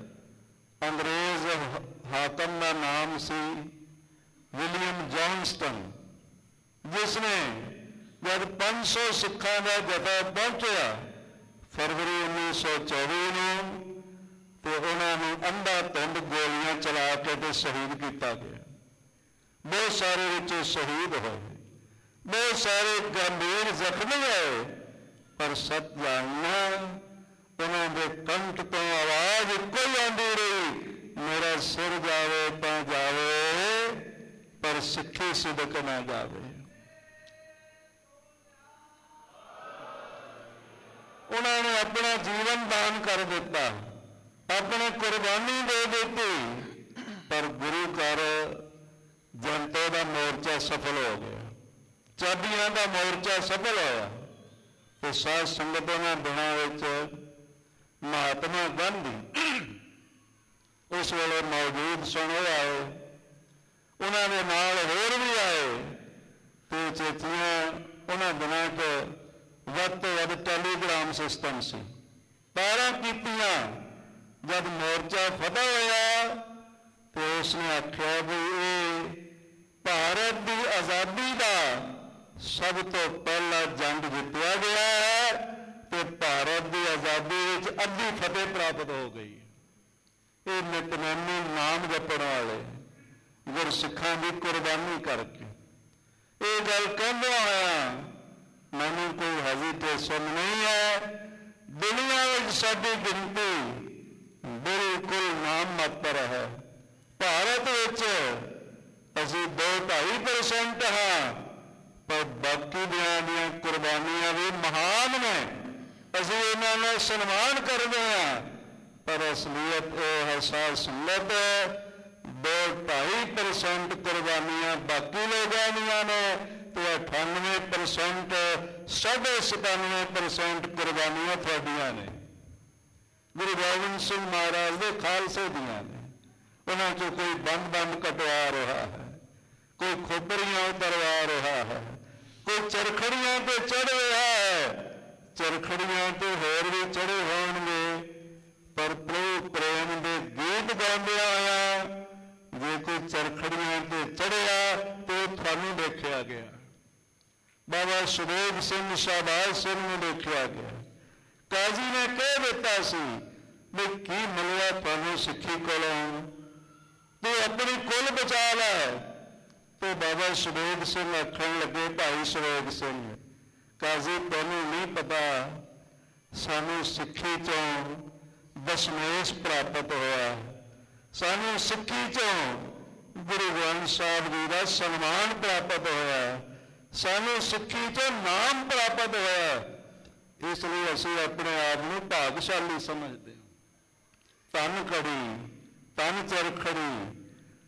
ਅੰਗਰੇਜ਼ ਹਾਕਮ ਦਾ ਨਾਮ ਸੀ ਵਿਲੀਅਮ ਜੌਨਸਟਨ, ਜਿਸ ਨੇ ਜਦ ਪੰਜ ਸੌ ਸਿੱਖਾਂ ਦਾ ਜਥਾ ਪਹੁੰਚਿਆ ਫਰਵਰੀ ਉੱਨੀ ਸੌ ਚੌਵੀ ਨੂੰ, ਤੇ ਉਹਨਾਂ ਨੂੰ ਅੰਧਾ ਧੁੰਦ ਗੋਲੀਆਂ ਚਲਾ ਕੇ ਤੇ ਸ਼ਹੀਦ ਕੀਤਾ ਗਿਆ। ਬਹੁਤ ਸਾਰੇ ਵਿੱਚੋਂ ਸ਼ਹੀਦ ਹੋਏ, ਬਹੁਤ ਸਾਰੇ ਗੰਭੀਰ ਜ਼ਖਮੀ ਹੋਏ, ਪਰ ਸੱਚ ਜਾਣਨਾ ਉਹਨਾਂ ਦੇ ਕੰਠ ਤੋਂ ਆਵਾਜ਼ ਇੱਕੋ ਹੀ ਆਉਂਦੀ ਰਹੀ, ਮੇਰਾ ਸਿਰ ਜਾਵੇ ਤਾਂ ਜਾਵੇ ਪਰ ਸਿੱਖੀ ਸਿਦਕ ਨਾ ਜਾਵੇ। ਉਹਨਾਂ ਨੇ ਆਪਣਾ ਜੀਵਨ ਦਾਨ ਕਰ ਦਿੱਤਾ, ਆਪਣੀ ਕੁਰਬਾਨੀ ਦੇ ਦਿੱਤੀ, ਪਰ ਗੁਰੂ ਘਰ ਜਨਤਾ ਦਾ ਮੋਰਚਾ ਸਫਲ ਹੋ ਗਿਆ, ਚਾਬੀਆਂ ਦਾ ਮੋਰਚਾ ਸਫਲ ਹੋਇਆ। ਤੇ ਸਾਧ ਸੰਗਤ ਉਹਨਾਂ ਦਿਨਾਂ ਵਿੱਚ ਮਹਾਤਮਾ ਗਾਂਧੀ ਉਸ ਵੇਲੇ ਮੌਜੂਦ ਸਨ, ਉਹ ਆਏ, ਉਹਨਾਂ ਦੇ ਨਾਲ ਹੋਰ ਵੀ ਆਏ ਤੇ ਚੇਤੀਆਂ ਉਹਨਾਂ ਦਿਨਾਂ 'ਚ ਵੱਧ ਤੋਂ ਵੱਧ ਟੈਲੀਗ੍ਰਾਮ ਸਿਸਟਮ ਸੀ, ਪੈਰਾਂ ਕੀਤੀਆਂ। ਜਦ ਮੋਰਚਾ ਫਤਿਹ ਹੋਇਆ ਤੇ ਉਸਨੇ ਆਖਿਆ ਵੀ ਇਹ ਭਾਰਤ ਦੀ ਆਜ਼ਾਦੀ ਦਾ ਸਭ ਤੋਂ ਪਹਿਲਾ ਜੰਗ ਜਿੱਤਿਆ ਗਿਆ ਹੈ ਤੇ ਭਾਰਤ ਦੀ ਆਜ਼ਾਦੀ ਵਿੱਚ ਅੱਧੀ ਫਤਿਹ ਪ੍ਰਾਪਤ ਹੋ ਗਈ। ਇਹ ਨਿਤਨੇਮੀ ਨਾਮ ਜਪਣ ਵਾਲੇ ਗੁਰਸਿੱਖਾਂ ਦੀ ਕੁਰਬਾਨੀ ਕਰਕੇ ਇਹ ਗੱਲ ਕਹਿੰਦਾ ਹੋਇਆ ਮੈਨੂੰ ਕੋਈ ਹੈਜ਼ੀਟੇਸ਼ਨ ਨਹੀਂ ਹੈ। ਦੁਨੀਆ ਵਿੱਚ ਸਾਡੀ ਗਿਣਤੀ ਬਿਲਕੁਲ ਨਾਮ ਮਾਤਰ ਹੈ। ਭਾਰਤ ਵਿੱਚ ਅਸੀਂ ਦੋ ਢਾਈ ਪਰਸੈਂਟ ਹਾਂ, ਪਰ ਬਾਕੀ ਦੀਆਂ ਦੀਆਂ ਕੁਰਬਾਨੀਆਂ ਵੀ ਮਹਾਨ ਨੇ। ਅਸੀਂ ਇਹਨਾਂ ਦਾ ਸਨਮਾਨ ਕਰਦੇ ਹਾਂ, ਪਰ ਅਸਲੀਅਤ ਇਹ ਹੈ ਸਾਧ ਸੰਗਤ ਦੋ ਢਾਈ ਪਰਸੈਂਟ ਕੁਰਬਾਨੀਆਂ ਬਾਕੀ ਲੋਕਾਂ ਦੀਆਂ ਨੇ ਤੇ ਅਠਾਨਵੇਂ ਪਰਸੈਂਟ ਸਾਢੇ ਸਤਾਨਵੇਂ ਪਰਸੈਂਟ ਕੁਰਬਾਨੀਆਂ ਤੁਹਾਡੀਆਂ ਨੇ। ਗੁਰੂ ਗੋਬਿੰਦ ਸਿੰਘ ਮਹਾਰਾਜ ਦੇ ਖਾਲਸੇ ਦੀਆਂ ਨੇ। ਉਹਨਾਂ 'ਚੋਂ ਕੋਈ ਬੰਦ ਬੰਦ ਕਟਵਾ ਰਿਹਾ ਹੈ, ਕੋਈ ਖੋਪਰੀਆਂ ਉਤਰਵਾ ਰਿਹਾ ਹੈ, ਕੋਈ ਚਰਖੜੀਆਂ ਤੇ ਚੜ੍ਹ ਰਿਹਾ ਹੈ। ਚਰਖੜੀਆਂ ਤੇ ਹੋਰ ਵੀ ਚੜ੍ਹੇ ਹੋਣਗੇ, ਪਰ ਪ੍ਰਭੂ ਪ੍ਰੇਮ ਦੇ ਗੀਤ ਗਾਉਂਦਿਆਂ ਹੋਇਆ ਜੇ ਕੋਈ ਚਰਖੜੀਆਂ ਤੇ ਚੜ੍ਹਿਆ ਤੇ ਤੁਹਾਨੂੰ ਦੇਖਿਆ ਗਿਆ। ਬਾਬਾ ਸੁਬੇਗ ਸਿੰਘ ਸ਼ਾਹਬਾਜ਼ ਸਿੰਘ ਨੂੰ ਦੇਖਿਆ ਗਿਆ। ਕਾਜ਼ੀ ਨੇ ਕਹਿ ਦਿੱਤਾ ਸੀ ਵੀ ਕੀ ਮਿਲਿਆ ਤੁਹਾਨੂੰ ਸਿੱਖੀ ਕੋਲੋਂ, ਤੂੰ ਆਪਣੀ ਕੁੱਲ ਬਚਾ ਲੈ। ਤੇ ਬਾਬਾ ਸੁਬੇਗ ਸਿੰਘ ਆਖਣ ਲੱਗੇ, ਭਾਈ ਸੁਬੇਗ ਸਿੰਘ, ਕਾਜ਼ੀ ਤੈਨੂੰ ਨਹੀਂ ਪਤਾ ਸਾਨੂੰ ਸਿੱਖੀ ਚੋਂ ਦਸ਼ਮੇਸ਼ ਪ੍ਰਾਪਤ ਹੋਇਆ, ਸਾਨੂੰ ਸਿੱਖੀ ਚੋਂ ਗੁਰੂ ਗ੍ਰੰਥ ਸਾਹਿਬ ਜੀ ਦਾ ਸਨਮਾਨ ਪ੍ਰਾਪਤ ਹੋਇਆ, ਸਾਨੂੰ ਸਿੱਖੀ ਚੋਂ ਨਾਮ ਪ੍ਰਾਪਤ ਹੋਇਆ। ਇਸ ਲਈ ਅਸੀਂ ਆਪਣੇ ਆਪ ਨੂੰ ਭਾਗਸ਼ਾਲੀ ਸਮਝਦੇ ਹਾਂ। ਧਨ ਕੜੀ ਧਨ ਚਰਖੜੀ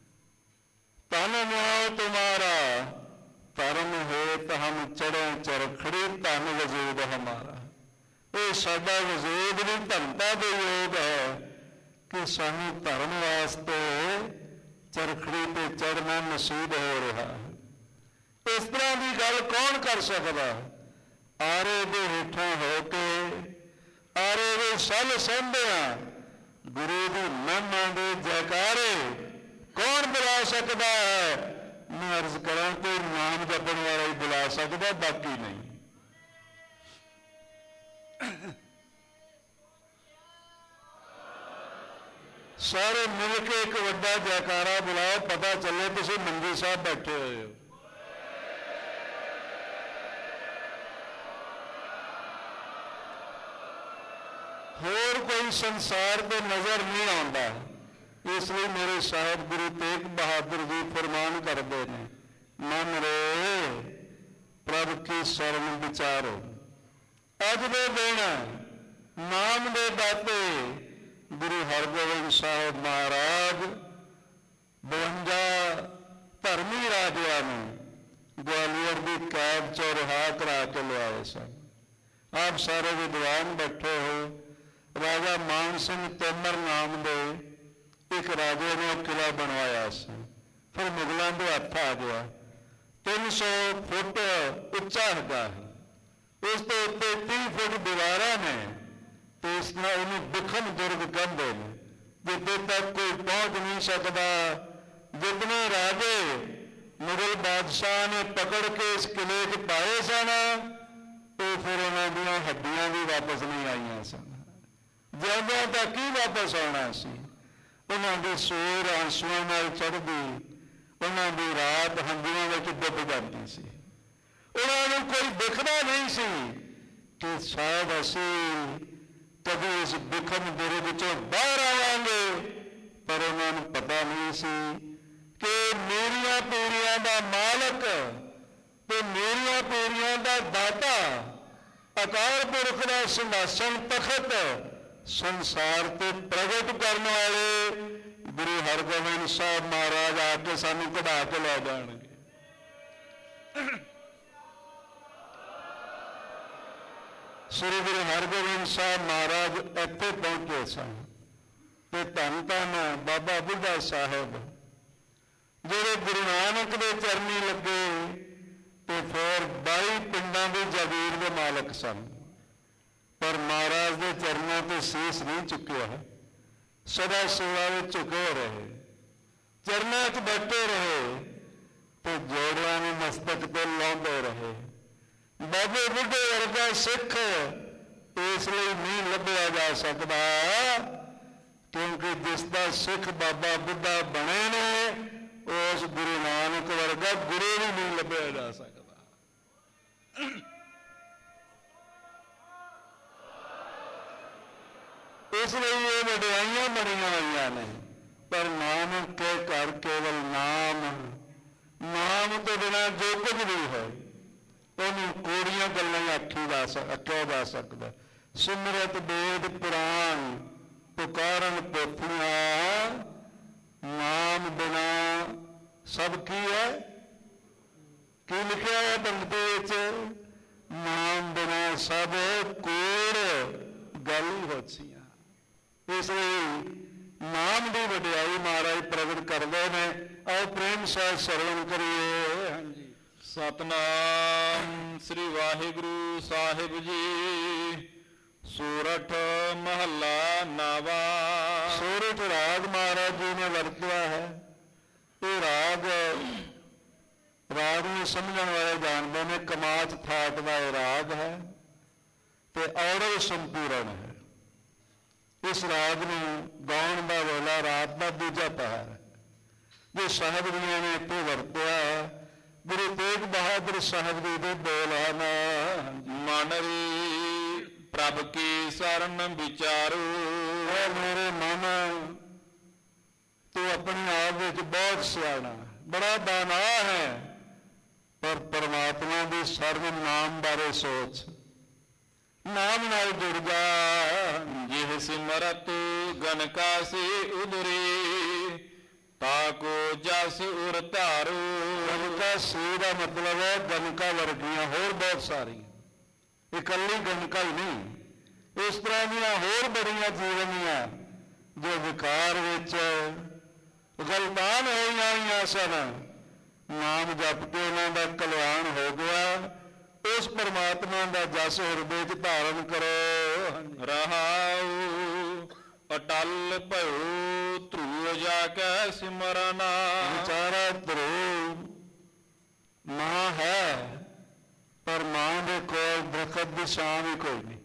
ਧਨ ਨਿਆਓ ਤੁਮਾਰਾ, ਧਰਮ ਹੋਤ ਹਮ ਚੜ੍ਹੇ ਚਰਖੜੀ, ਧਨ ਵਜੂਦ ਹਮਾਰਾ। ਇਹ ਸਾਡਾ ਵਜੂਦ ਵੀ ਧਨਤਾ ਦੇ ਯੋਗ ਹੈ ਕਿ ਸਾਨੂੰ ਧਰਮ ਵਾਸਤੇ ਚਰਖੜੀ ਤੇ ਚੜ੍ਹਨਾ ਨਸੀਬ ਹੋ ਰਿਹਾ ਹੈ। ਇਸ ਤਰ੍ਹਾਂ ਦੀ ਗੱਲ ਕੌਣ ਕਰ ਸਕਦਾ? ਆਰੇ ਦੇ ਹੇਠਾਂ ਹੋ ਕੇ ਆਰੇ ਦੇ ਸੱਲ ਸਹਿੰਦਿਆਂ ਗੁਰੂ ਦੀ ਮਹਿਮਾ ਦੇ ਜੈਕਾਰੇ ਕੌਣ ਬੁਲਾ ਸਕਦਾ ਹੈ? ਮੈਂ ਅਰਜ਼ ਕਰਾਂ ਕੋਈ ਨਾਮ ਜਪਣ ਵਾਲਾ ਹੀ ਬੁਲਾ ਸਕਦਾ, ਬਾਕੀ ਨਹੀਂ। ਸਾਰੇ ਮਿਲ ਕੇ ਇੱਕ ਵੱਡਾ ਜੈਕਾਰਾ ਬੁਲਾਓ, ਪਤਾ ਚੱਲੇ ਤੁਸੀਂ ਮੰਜੀ ਸਾਹਿਬ ਬੈਠੇ ਹੋਏ ਹੋ। ਹੋਰ ਕੋਈ ਸੰਸਾਰ ਤੇ ਨਜ਼ਰ ਨਹੀਂ ਆਉਂਦਾ। ਇਸ ਲਈ ਮੇਰੇ ਸਾਹਿਬ ਗੁਰੂ ਤੇਗ ਬਹਾਦਰ ਜੀ ਫਰਮਾਨ ਕਰਦੇ ਨੇ, ਮਨ ਰੇ ਪ੍ਰਭ ਕੀ ਸ਼ਰਨ ਵਿਚਾਰੋ। ਅੱਜ ਦੇ ਦਿਨ ਨਾਮ ਦੇ ਦਾਤੇ ਗੁਰੂ ਹਰਗੋਬਿੰਦ ਸਾਹਿਬ ਮਹਾਰਾਜ ਬਵੰਜਾ ਧਰਮੀ ਰਾਜਿਆਂ ਨੂੰ ਗਵਾਲੀਅਰ ਦੀ ਕੈਦ ਚੋਂ ਰਿਹਾ ਕਰਾ ਕੇ ਲਿਆਏ ਸਨ। ਆਪ ਸਾਰੇ ਵਿਦਵਾਨ ਬੈਠੇ ਹੋ। ਰਾਜਾ ਮਾਨ ਸਿੰਘ ਤੋਮਰ ਨਾਮ ਦੇ ਇੱਕ ਰਾਜੇ ਨੇ ਕਿਲ੍ਹਾ ਬਣਵਾਇਆ ਸੀ। ਫਿਰ ਮੁਗਲਾਂ ਦੇ ਹੱਥ ਆ ਗਿਆ। ਤਿੰਨ ਸੌ ਫੁੱਟ ਉੱਚਾ ਹੈਗਾ ਹੈ, ਉਸ ਦੇ ਉੱਤੇ ਤੀਹ ਫੁੱਟ ਦੀਵਾਰਾਂ ਨੇ ਤੇ ਇਸ ਨਾਲ ਉਹਨੂੰ ਦੁਖਮ ਦੁਰਗ ਕਹਿੰਦੇ ਨੇ, ਜਿੱਥੇ ਤੱਕ ਕੋਈ ਪਹੁੰਚ ਨਹੀਂ ਸਕਦਾ। ਜਿਤਨੇ ਰਾਜੇ ਮੁਗਲ ਬਾਦਸ਼ਾਹ ਨੇ ਪਕੜ ਕੇ ਇਸ ਕਿਲ੍ਹੇ 'ਚ ਪਾਏ ਸਨ, ਉਹ ਫਿਰ ਉਹਨਾਂ ਦੀਆਂ ਹੱਡੀਆਂ ਵੀ ਵਾਪਸ ਨਹੀਂ ਆਈਆਂ ਸਨ। ਜਿਉਂਦਿਆਂ ਤਾਂ ਕੀ ਵਾਪਸ ਆਉਣਾ ਸੀ? ਉਹਨਾਂ ਦੀ ਸੂਰ ਆਂਸੂਆਂ ਨਾਲ ਚੜ੍ਹਦੀ, ਉਹਨਾਂ ਦੀ ਰਾਤ ਹੰਝੂਆਂ ਵਿੱਚ ਡੁੱਬ ਜਾਂਦੀ ਸੀ। ਉਹਨਾਂ ਨੂੰ ਕੋਈ ਦਿਖਦਾ ਨਹੀਂ ਸੀ ਕਿ ਸ਼ਾਇਦ ਅਸੀਂ ਕਦੇ ਇਸ ਦੁਖਮ ਦੁਰਗ ਵਿੱਚੋਂ ਬਾਹਰ ਆਵਾਂਗੇ, ਪਰ ਉਹਨਾਂ ਨੂੰ ਪਤਾ ਨਹੀਂ ਸੀ ਕਿ ਮੇਰੀਆਂ ਪੀੜੀਆਂ ਦਾ ਮਾਲਕ ਤੇ ਮੇਰੀਆਂ ਪੀੜੀਆਂ ਦਾ ਦਾਤਾ ਅਕਾਲ ਪੁਰਖ ਦਾ ਸਿੰਘਾਸਨ ਤਖਤ ਸੰਸਾਰ ਤੇ ਪ੍ਰਗਟ ਕਰਨ ਵਾਲੇ ਗੁਰੂ ਹਰਗੋਬਿੰਦ ਸਾਹਿਬ ਮਹਾਰਾਜ ਆ ਕੇ ਸਾਨੂੰ ਕਢਾ ਕੇ ਲੈ ਜਾਣਗੇ। ਸ੍ਰੀ ਗੁਰੂ ਹਰਗੋਬਿੰਦ ਸਾਹਿਬ ਮਹਾਰਾਜ ਇੱਥੇ ਪਹੁੰਚੇ ਸਨ ਤੇ ਧੰਨ ਧੰਨ ਬਾਬਾ ਬੁੱਢਾ ਸਾਹਿਬ ਜਿਹੜੇ ਗੁਰੂ ਨਾਨਕ ਦੇ ਚਰਨੀ ਲੱਗੇ ਤੇ ਫਿਰ ਬਾਈ ਪਿੰਡਾਂ ਦੇ ਜਾਗੀਰ ਦੇ ਮਾਲਕ ਸਨ, ਪਰ ਮਹਾਰਾਜ ਦੇ ਚਰਨਾਂ ਤੇ ਸੀਸ ਨਹੀਂ ਚੁੱਕਿਆ। ਸਦਾ ਸੇਵਾ ਵਿੱਚ ਝੁਕੇ ਰਹੇ, ਚਰਨਾਂ 'ਚ ਬੈਠੇ ਰਹੇ ਤੇ ਜੋੜਿਆਂ ਨੂੰ ਮਸਤਕ ਤੇ ਲਾਉਂਦੇ ਰਹੇ। ਬਾਬੇ ਬੁੱਢੇ ਵਰਗਾ ਸਿੱਖ ਇਸ ਲਈ ਨਹੀਂ ਲੱਭਿਆ ਜਾ ਸਕਦਾ, ਕਿਉਂਕਿ ਜਿਸ ਦਾ ਸਿੱਖ ਬਾਬਾ ਬੁੱਢਾ ਬਣੇ ਨੇ ਉਸ ਗੁਰੂ ਨਾਨਕ ਵਰਗਾ ਗੁਰੂ ਵੀ ਨਹੀਂ ਲੱਭਿਆ ਜਾ ਸਕਦਾ। ਇਸ ਲਈ ਇਹ ਵਡਿਆਈਆਂ ਬਣੀਆਂ ਹੋਈਆਂ ਨੇ, ਪਰ ਨਾਨਕ ਕੇ ਘਰ ਕੇਵਲ ਨਾਮ, ਨਾਮ ਤੋਂ ਬਿਨਾਂ ਜੋ ਕੁਝ ਵੀ ਹੈ ਉਹਨੂੰ ਕੋੜੀਆਂ ਗੱਲਾਂ ਆਖੀ ਜਾ ਆਖਿਆ ਜਾ ਸਕਦਾ। ਸਿਮਰਤ ਵੇਦ ਪੁਰਾਣ ਪੁਕਾਰਨ ਪੋਥੀਆਂ, ਨਾਮ ਬਿਨਾਂ ਸਭ ਕੀ ਹੈ? ਕੀ ਲਿਖਿਆ ਹੈ ਬੰਗਤੀ ਵਿੱਚ? ਨਾਮ ਬਿਨਾਂ ਸਭ ਕੋੜ ਗੱਲ ਹੀ ਹੋਛੀਆਂ। ਇਸ ਲਈ ਨਾਮ ਦੀ ਵਡਿਆਈ ਮਹਾਰਾਜ ਪ੍ਰਗਟ ਕਰਦੇ ਨੇ। ਆਓ ਪ੍ਰੇਮ ਸਾਹਿਬ ਸਰਵਣ ਕਰੀਏ। ਹਾਂਜੀ, ਸਤਨਾਮ ਸ੍ਰੀ ਵਾਹਿਗੁਰੂ ਸਾਹਿਬ ਜੀ। ਸੂਰਠ ਮਹੱਲਾ ਨਾਵਾ। ਸੂਰਠ ਰਾਗ ਮਹਾਰਾਜ ਜੀ ਨੇ ਵਰਤਿਆ ਹੈ। ਇਹ ਰਾਗ ਰਾਗ ਨੂੰ ਸਮਝਣ ਵਾਲੇ ਜਾਣਦੇ ਨੇ, ਕਮਾਚ ਥਾਟ ਦਾ ਇਹ ਰਾਗ ਹੈ ਤੇ ਔਰਵ ਸੰਪੂਰਨ ਹੈ। ਇਸ ਰਾਗ ਨੂੰ ਗਾਉਣ ਦਾ ਵੇਲਾ ਰਾਤ ਦਾ ਦੂਜਾ ਪਹਿਰ ਹੈ। ਜੋ ਸਾਹਿਬ ਜੀਆਂ ਨੇ ਇੱਥੇ ਵਰਤਿਆ, ਗੁਰੂ ਤੇਗ ਬਹਾਦਰ ਸਾਹਿਬ ਜੀ ਦੇ ਬੋਲ ਹਨ। ਮਨ ਰੀ ਪ੍ਰਭ ਕੀ ਸਰਨ ਵਿਚਾਰੂ। ਹੈ ਮੇਰੇ ਮਨ, ਤੂੰ ਆਪਣੇ ਆਪ ਵਿੱਚ ਬਹੁਤ ਸਿਆਣਾ, ਬੜਾ ਦਾਨਾ ਹੈ, ਪਰ ਪਰਮਾਤਮਾ ਦੀ ਸਰਵ ਨਾਮ ਬਾਰੇ ਸੋਚ, ਨਾਮ ਨਾਲ ਜੁੜ ਜਾ। ਜਿਹ ਸਿਮਰਤ ਗਨ ਕਾਸੀ ਉਦਰੀ, ਤਾਕੋ ਜਸ ਉਰ ਧਾਰੂ। ਗਨਕਾ ਸੀ ਦਾ ਮਤਲਬ ਹੈ ਗਨਕਾ ਵਰਗੀਆਂ ਹੋਰ ਬਹੁਤ ਸਾਰੀਆਂ, ਇਕੱਲੀ ਗਨਕਾ ਹੀ ਨਹੀਂ। ਇਸ ਤਰ੍ਹਾਂ ਦੀਆਂ ਹੋਰ ਬੜੀਆਂ ਜੀਵਨੀਆਂ ਜੋ ਵਿਕਾਰ ਵਿੱਚ ਗਲਤਾਨ ਹੋਈਆਂ ਹੋਈਆਂ ਸਨ, ਨਾਮ ਜਪ ਕੇ ਉਹਨਾਂ ਦਾ ਕਲਿਆਣ ਹੋ ਗਿਆ। ਉਸ ਪਰਮਾਤਮਾ ਦਾ ਜਸ ਹਿਰਦੇ 'ਚ ਧਾਰਨ ਕਰੋ। ਰਹਾਉ ਅਟਲ ਭਇਓ ਧਰੂ ਜਾ ਕੇ ਸਿਮਰਨਾ। ਵਿਚਾਰਾ ਧਰੂ ਮਾਂ ਹੈ, ਪਰ ਮਾਂ ਦੇ ਕੋਲ ਦਰਖਤ ਦੀ ਛਾਂ ਵੀ ਕੋਈ ਨਹੀਂ,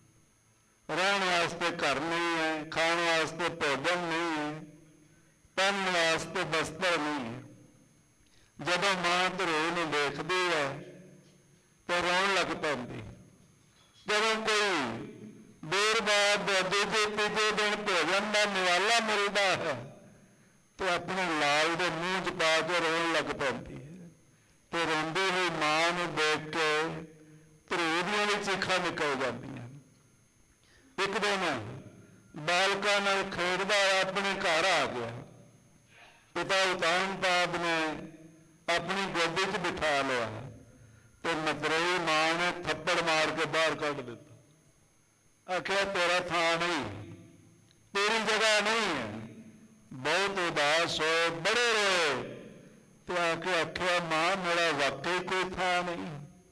ਰਹਿਣ ਵਾਸਤੇ ਘਰ ਨਹੀਂ ਹੈ, ਖਾਣ ਵਾਸਤੇ ਭੋਜਨ ਨਹੀਂ ਹੈ, ਪਹਿਨਣ ਵਾਸਤੇ ਬਸਤਰ ਨਹੀਂ ਹੈ। ਜਦੋਂ ਮਾਂ ਧਰੂ ਨੂੰ ਦੇਖਦੀ ਹੈ ਤੇ ਰੋਣ ਲੱਗ ਪੈਂਦੀ। ਜਦੋਂ ਕੋਈ ਦੇਰ ਬਾਅਦ ਦੂਜੇ ਤੀਜੇ ਦਿਨ ਭੋਜਨ ਦਾ ਨਿਵਾਲਾ ਮਿਲਦਾ ਹੈ ਤੇ ਆਪਣੇ ਲਾਲ ਦੇ ਮੂੰਹ 'ਚ ਪਾ ਕੇ ਰੋਣ ਲੱਗ ਪੈਂਦੀ ਹੈ। ਤੇ ਰੋਂਦੀ ਹੋਈ ਮਾਂ ਨੂੰ ਦੇਖ ਕੇ ਧਰੂ ਦੀਆਂ ਵੀ ਚੀਖਾਂ ਨਿਕਲ ਜਾਂਦੀਆਂ। ਇੱਕ ਦਿਨ ਬਾਲਕਾਂ ਨਾਲ ਖੇਡਦਾ ਆਪਣੇ ਘਰ ਆ ਗਿਆ। ਪਿਤਾ ਉਤਾਨਪਾਦ ਨੇ ਆਪਣੀ ਗੋਦੀ 'ਚ ਬਿਠਾ ਲਿਆ ਤੇ ਮਤਰੇਈ ਮਾਂ ਨੇ ਥੱਪੜ ਮਾਰ ਕੇ ਬਾਹਰ ਕੱਢ ਦਿੱਤਾ। ਆਖਿਆ ਤੇਰਾ ਥਾਂ ਨਹੀਂ, ਤੇਰੀ ਜਗ੍ਹਾ ਨਹੀਂ ਹੈ। ਬਹੁਤ ਉਦਾਸ ਹੋਏ, ਬੜੇ ਰੋਏ ਤੇ ਆ ਕੇ ਆਖਿਆ ਮਾਂ ਮੇਰਾ ਵਾਕਈ ਕੋਈ ਥਾਂ ਨਹੀਂ।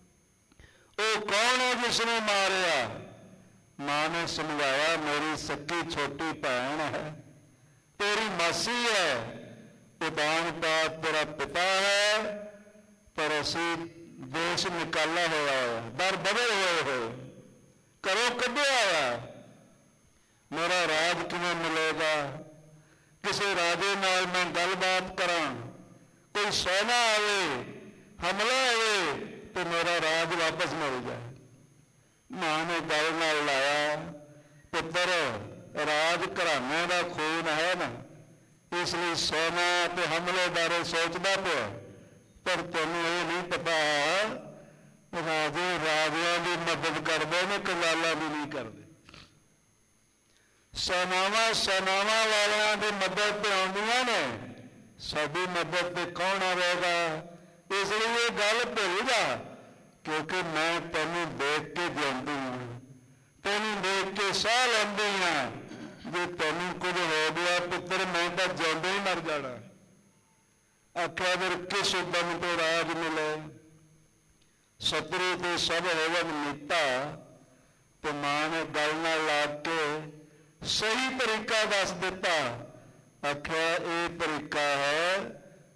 ਉਹ ਕੌਣ ਹੈ ਜਿਸ ਨੇ ਮਾਰਿਆ? ਮਾਂ ਨੇ ਸਮਝਾਇਆ ਮੇਰੀ ਸੱਕੀ ਛੋਟੀ ਭੈਣ ਹੈ, ਤੇਰੀ ਮਾਸੀ ਹੈ। ਉਤਾਨਪਾਦ ਤੇਰਾ ਪਿਤਾ ਹੈ, ਪਰ ਅਸੀਂ ਦੇਸ਼ ਨਿਕਾਲਾ ਹੋਇਆ, ਦਰ ਬਦਲ ਹੋਏ ਹੋਏ, ਘਰੋਂ ਕੱਢਿਆ ਹੋਇਆ। ਮੇਰਾ ਰਾਜ ਕਿਵੇਂ ਮਿਲੇਗਾ? ਕਿਸੇ ਰਾਜੇ ਨਾਲ ਮੈਂ ਗੱਲਬਾਤ ਕਰਾਂ, ਕੋਈ ਸੈਨਾ ਆਵੇ, ਹਮਲਾ ਹੋਵੇ ਤੇ ਮੇਰਾ ਰਾਜ ਵਾਪਸ ਮਿਲ ਜਾਏ। ਮਾਂ ਨੇ ਗੱਲ ਨਾਲ ਲਾਇਆ, ਪੁੱਤਰ ਰਾਜ ਘਰਾਣੇ ਦਾ ਖੂਨ ਹੈ ਨਾ, ਇਸ ਲਈ ਸੈਨਾ ਤੇ ਹਮਲੇ ਬਾਰੇ ਸੋਚਦਾ ਪਿਆ, ਪਰ ਤੈਨੂੰ ਇਹ ਨਹੀਂ ਪਤਾ ਰਾਜੇ ਰਾਜਿਆਂ ਦੀ ਮਦਦ ਕਰਦੇ ਨੇ, ਕੰਗਾਲਾਂ ਦੀ ਨਹੀਂ ਕਰਦੇ। ਸੈਨਾਵਾਂ ਸੈਨਾਵਾਂ ਵਾਲਿਆਂ ਦੀ ਮਦਦ ਤੇ ਆਉਂਦੀਆਂ ਨੇ, ਸਾਡੀ ਮਦਦ ਤੇ ਕੌਣ ਆਵੇਗਾ? ਇਸ ਲਈ ਇਹ ਗੱਲ ਭੁੱਲ ਜਾ, ਕਿਉਂਕਿ ਮੈਂ ਤੈਨੂੰ ਦੇਖ ਕੇ ਜਿਉਂਦੀ ਹਾਂ, ਤੈਨੂੰ ਦੇਖ ਕੇ ਸਾਹ ਲੈਂਦੀ ਹਾਂ। ਜੇ ਤੈਨੂੰ ਕੁਝ ਹੋ ਗਿਆ ਪੁੱਤਰ, ਮੈਂ ਤਾਂ ਜਿਉਂਦੇ ਹੀ ਮਰ ਜਾਣਾ। ਆਖਿਆ ਫਿਰ ਕਿਸ ਉਦਮ ਤੋਂ ਰਾਜ ਮਿਲੇ? ਸਤਰੂ ਤੇ ਸਭ ਹੋਵਨ ਨੀਤਾ। ਤੇ ਮਾਂ ਨੇ ਗੱਲ ਨਾਲ ਲਾ ਕੇ ਸਹੀ ਤਰੀਕਾ ਦੱਸ ਦਿੱਤਾ। ਆਖਿਆ ਇਹ ਤਰੀਕਾ ਹੈ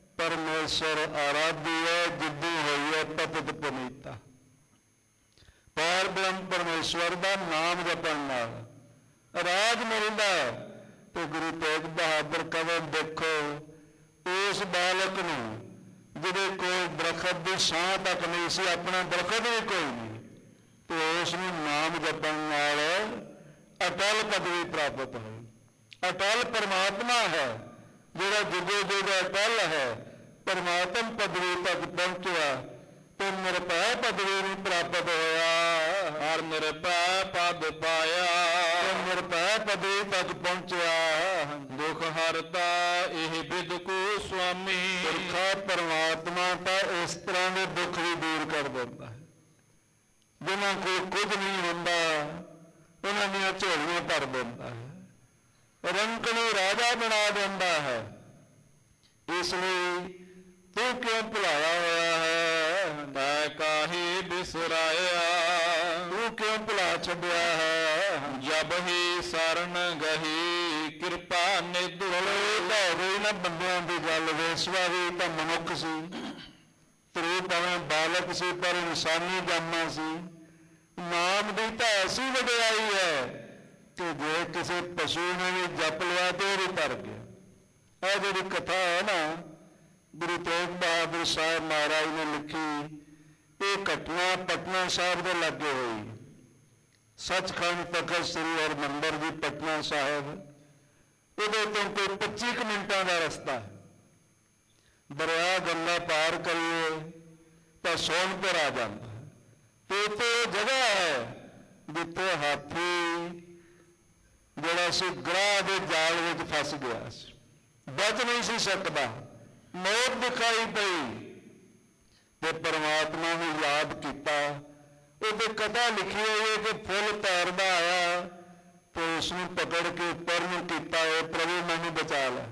ਪਰਮੇਸ਼ਰ ਆਰਾਧੀ ਹੈ, ਜਿੱਦੀ ਹੋਈ ਹੈ ਪਤਿਤ ਪੁਨੀਤਾ। ਪਾਰ ਬ੍ਰਹਮ ਪਰਮੇਸ਼ਵਰ ਦਾ ਨਾਮ ਜਪਣ ਨਾਲ ਰਾਜ ਮਿਲਦਾ। ਤੇ ਗੁਰੂ ਤੇਗ ਬਹਾਦਰ ਕਹਿੰਦੇ ਦੇਖੋ ਉਸ ਬਾਲਕ ਨੂੰ ਜਿਹਦੇ ਕੋਲ ਦਰਖਤ ਦੀ ਛਾਂ ਤੱਕ ਨਹੀਂ ਸੀ, ਆਪਣਾ ਦਰਖਤ ਵੀ ਕੋਈ ਨਹੀਂ, ਤੇ ਉਸ ਨੂੰ ਨਾਮ ਜਪਣ ਨਾਲ ਅਟਲ ਪਦਵੀ ਪ੍ਰਾਪਤ ਹੋਈ। ਅਟਲ ਪਰਮਾਤਮਾ ਹੈ ਜਿਹੜਾ ਜੁਗੋ ਜੁਗ ਅਟਲ ਹੈ, ਪਰਮਾਤਮ ਪਦਵੀ ਤੱਕ ਪਹੁੰਚਿਆ ਤੇ ਨਿਰਭੈ ਪਦਵੀ ਨੂੰ ਪ੍ਰਾਪਤ ਹੋਇਆ। ਹਰ ਨਿਰਭੈ ਪਦ ਪਾਇਆ, ਤੇ ਨਿਰਭੈ ਪਦਵੀ ਤੱਕ ਪਹੁੰਚਿਆ। ਦੁਖ ਹਰਤਾ ਇਹ ਬਿਦ ਕੋ ਸੁਆਮੀ। ਪੁਰਖਾ ਪਰਮਾਤਮਾ ਤਾਂ ਇਸ ਤਰ੍ਹਾਂ ਦੇ ਦੁੱਖ ਵੀ ਦੂਰ ਕਰ ਦਿੰਦਾ ਹੈ। ਜਿਨ੍ਹਾਂ ਕੋਲ ਕੁਝ ਨਹੀਂ ਹੁੰਦਾ ਉਹਨਾਂ ਦੀਆਂ ਝੋਲੀਆਂ ਭਰ ਦਿੰਦਾ ਹੈ, ਰੰਕ ਨੂੰ ਰਾਜਾ ਬਣਾ ਦਿੰਦਾ ਹੈ। ਇਸ ਲਈ ਤੂੰ ਕਿਉਂ ਭੁਲਾਇਆ ਹੋਇਆ ਹੈ? ਤੈ ਕਾਹੀ ਬਿਸਰਾਇਆ, ਤੂੰ ਕਿਉਂ ਭੁਲਾ ਛੱਡਿਆ ਹੈ? ਜਬ ਹੀ ਸਰਨ ਗਹੀ ਕਿਰਪਾ ਨਿਧ। ਇਹ ਤਾਂ ਹੋ ਗਈ ਨਾ ਬੰਦਿਆਂ ਦੀ ਗੱਲ। ਵੇਸਵਾ ਵੀ ਤਾਂ ਮਨੁੱਖ ਸੀ, ਤਰੂ ਭਾਵੇਂ ਬਾਲਕ ਸੀ ਪਰ ਇਨਸਾਨੀ ਜਾਮਾ ਸੀ। ਨਾਮ ਦੀ ਤਾਂ ਐਸੀ ਵਡਿਆਈ ਹੈ ਕਿ ਜੇ ਕਿਸੇ ਪਸ਼ੂ ਨੇ ਵੀ ਜਪ ਲਿਆ ਤੇ ਉਹ ਵੀ ਤਰ ਗਿਆ। ਇਹ ਜਿਹੜੀ ਕਥਾ ਹੈ ਨਾ ਗੁਰੂ ਤੇਗ ਬਹਾਦਰ ਸਾਹਿਬ ਮਹਾਰਾਜ ਨੇ ਲਿਖੀ, ਇਹ ਘਟਨਾ ਪਟਨਾ ਸਾਹਿਬ ਦੇ ਲਾਗੇ ਹੋਈ। ਸੱਚਖੰਡ ਤਖਤ ਸ੍ਰੀ ਹਰਿਮੰਦਰ ਜੀ ਪਟਨਾ ਸਾਹਿਬ, ਉਹਦੇ ਤੋਂ ਕੋਈ ਪੱਚੀ ਕੁ ਮਿੰਟਾਂ ਦਾ ਰਸਤਾ ਹੈ। ਦਰਿਆ ਗੰਗਾ ਪਾਰ ਕਰੀਏ ਤਾਂ ਸੋਨਪੁਰ ਆ ਜਾਂਦਾ ਹੈ। ਤੇ ਉੱਥੇ ਉਹ ਜਗ੍ਹਾ ਹੈ ਜਿੱਥੇ ਹਾਥੀ ਜਿਹੜਾ ਸੀ ਗ੍ਰਹਿ ਦੇ ਜਾਲ ਵਿੱਚ ਫਸ ਗਿਆ ਸੀ, ਬਚ ਨਹੀਂ ਸੀ ਸਕਦਾ। ਮੌਤ ਦਿਖਾਈ ਪਈ ਤੇ ਪਰਮਾਤਮਾ ਨੂੰ ਯਾਦ ਕੀਤਾ। ਉਹਦੇ ਕਥਾ ਲਿਖੀ ਹੋਈ ਹੈ ਕਿ ਫੁੱਲ ਤੈਰਦਾ ਆਇਆ ਤੇ ਉਸ ਨੂੰ ਪਕੜ ਕੇ ਉੱਪਰ ਨੂੰ ਕੀਤਾ, ਇਹ ਪ੍ਰਭੂ ਮੈਨੂੰ ਬਚਾ ਲੈ।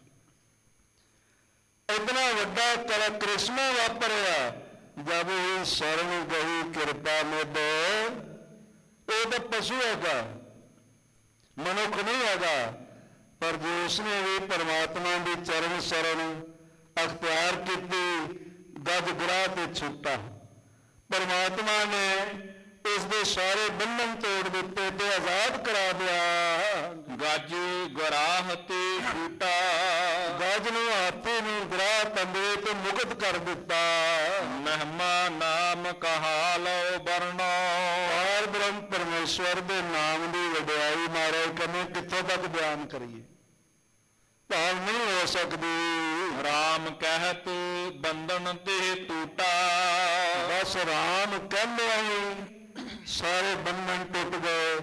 ਇਤਨਾ ਵੱਡਾ ਕਰ ਕ੍ਰਿਸ਼ਮਾ ਵਾਪਰਿਆ ਜਦ ਹੀ ਸ਼ਰਨ ਗਈ ਕਿਰਪਾ ਨਿਧ। ਉਹ ਤਾਂ ਪਸ਼ੂ ਹੈਗਾ, ਮਨੁੱਖ ਨਹੀਂ ਹੈਗਾ, ਪਰ ਜੇ ਉਸਨੇ ਵੀ ਪਰਮਾਤਮਾ ਦੀ ਚਰਨ ਸ਼ਰਨ ਅਖਤਿਆਰ ਕੀਤੀ, ਗੱਜ ਗਰਾਹ ਤੇ ਛੁੱਟਾ। ਪਰਮਾਤਮਾ ਨੇ ਇਸ ਦੇ ਸਾਰੇ ਬੰਧਨ ਤੋੜ ਦਿੱਤੇ ਤੇ ਆਜ਼ਾਦ ਕਰਾ ਦਿਆ। ਗੱਜ ਗਰਾਹ ਤੇ ਛੂਟਾ, ਗੱਜ ਨੂੰ ਹਾਥੀ ਨੂੰ ਗਰਾਹ ਤੰਦਰੇ ਤੇ ਮੁਕਤ ਕਰ ਦਿੱਤਾ। ਮਹਿਮਾ ਨਾਮ ਕਹਾ ਲਓ ਵਰਣੋ। ਪਾਰ ਬ੍ਰਹਮ ਪਰਮੇਸ਼ਵਰ ਦੇ ਨਾਮ ਦੀ ਵਡਿਆਈ ਮਹਾਰਾਜ ਕਹਿੰਦੇ ਕਿੱਥੋਂ ਤੱਕ ਬਿਆਨ ਕਰੀਏ, ਭਾਵ ਨਹੀਂ ਹੋ ਸਕਦੀ। ਰਾਮ ਕਹਿਤ ਬੰਧਨ ਤੇ ਟੂਟਾ, ਬਸ ਰਾਮ ਕਹਿੰਦਿਆਂ ਹੀ ਸਾਰੇ ਬੰਧਨ ਟੁੱਟ ਗਏ।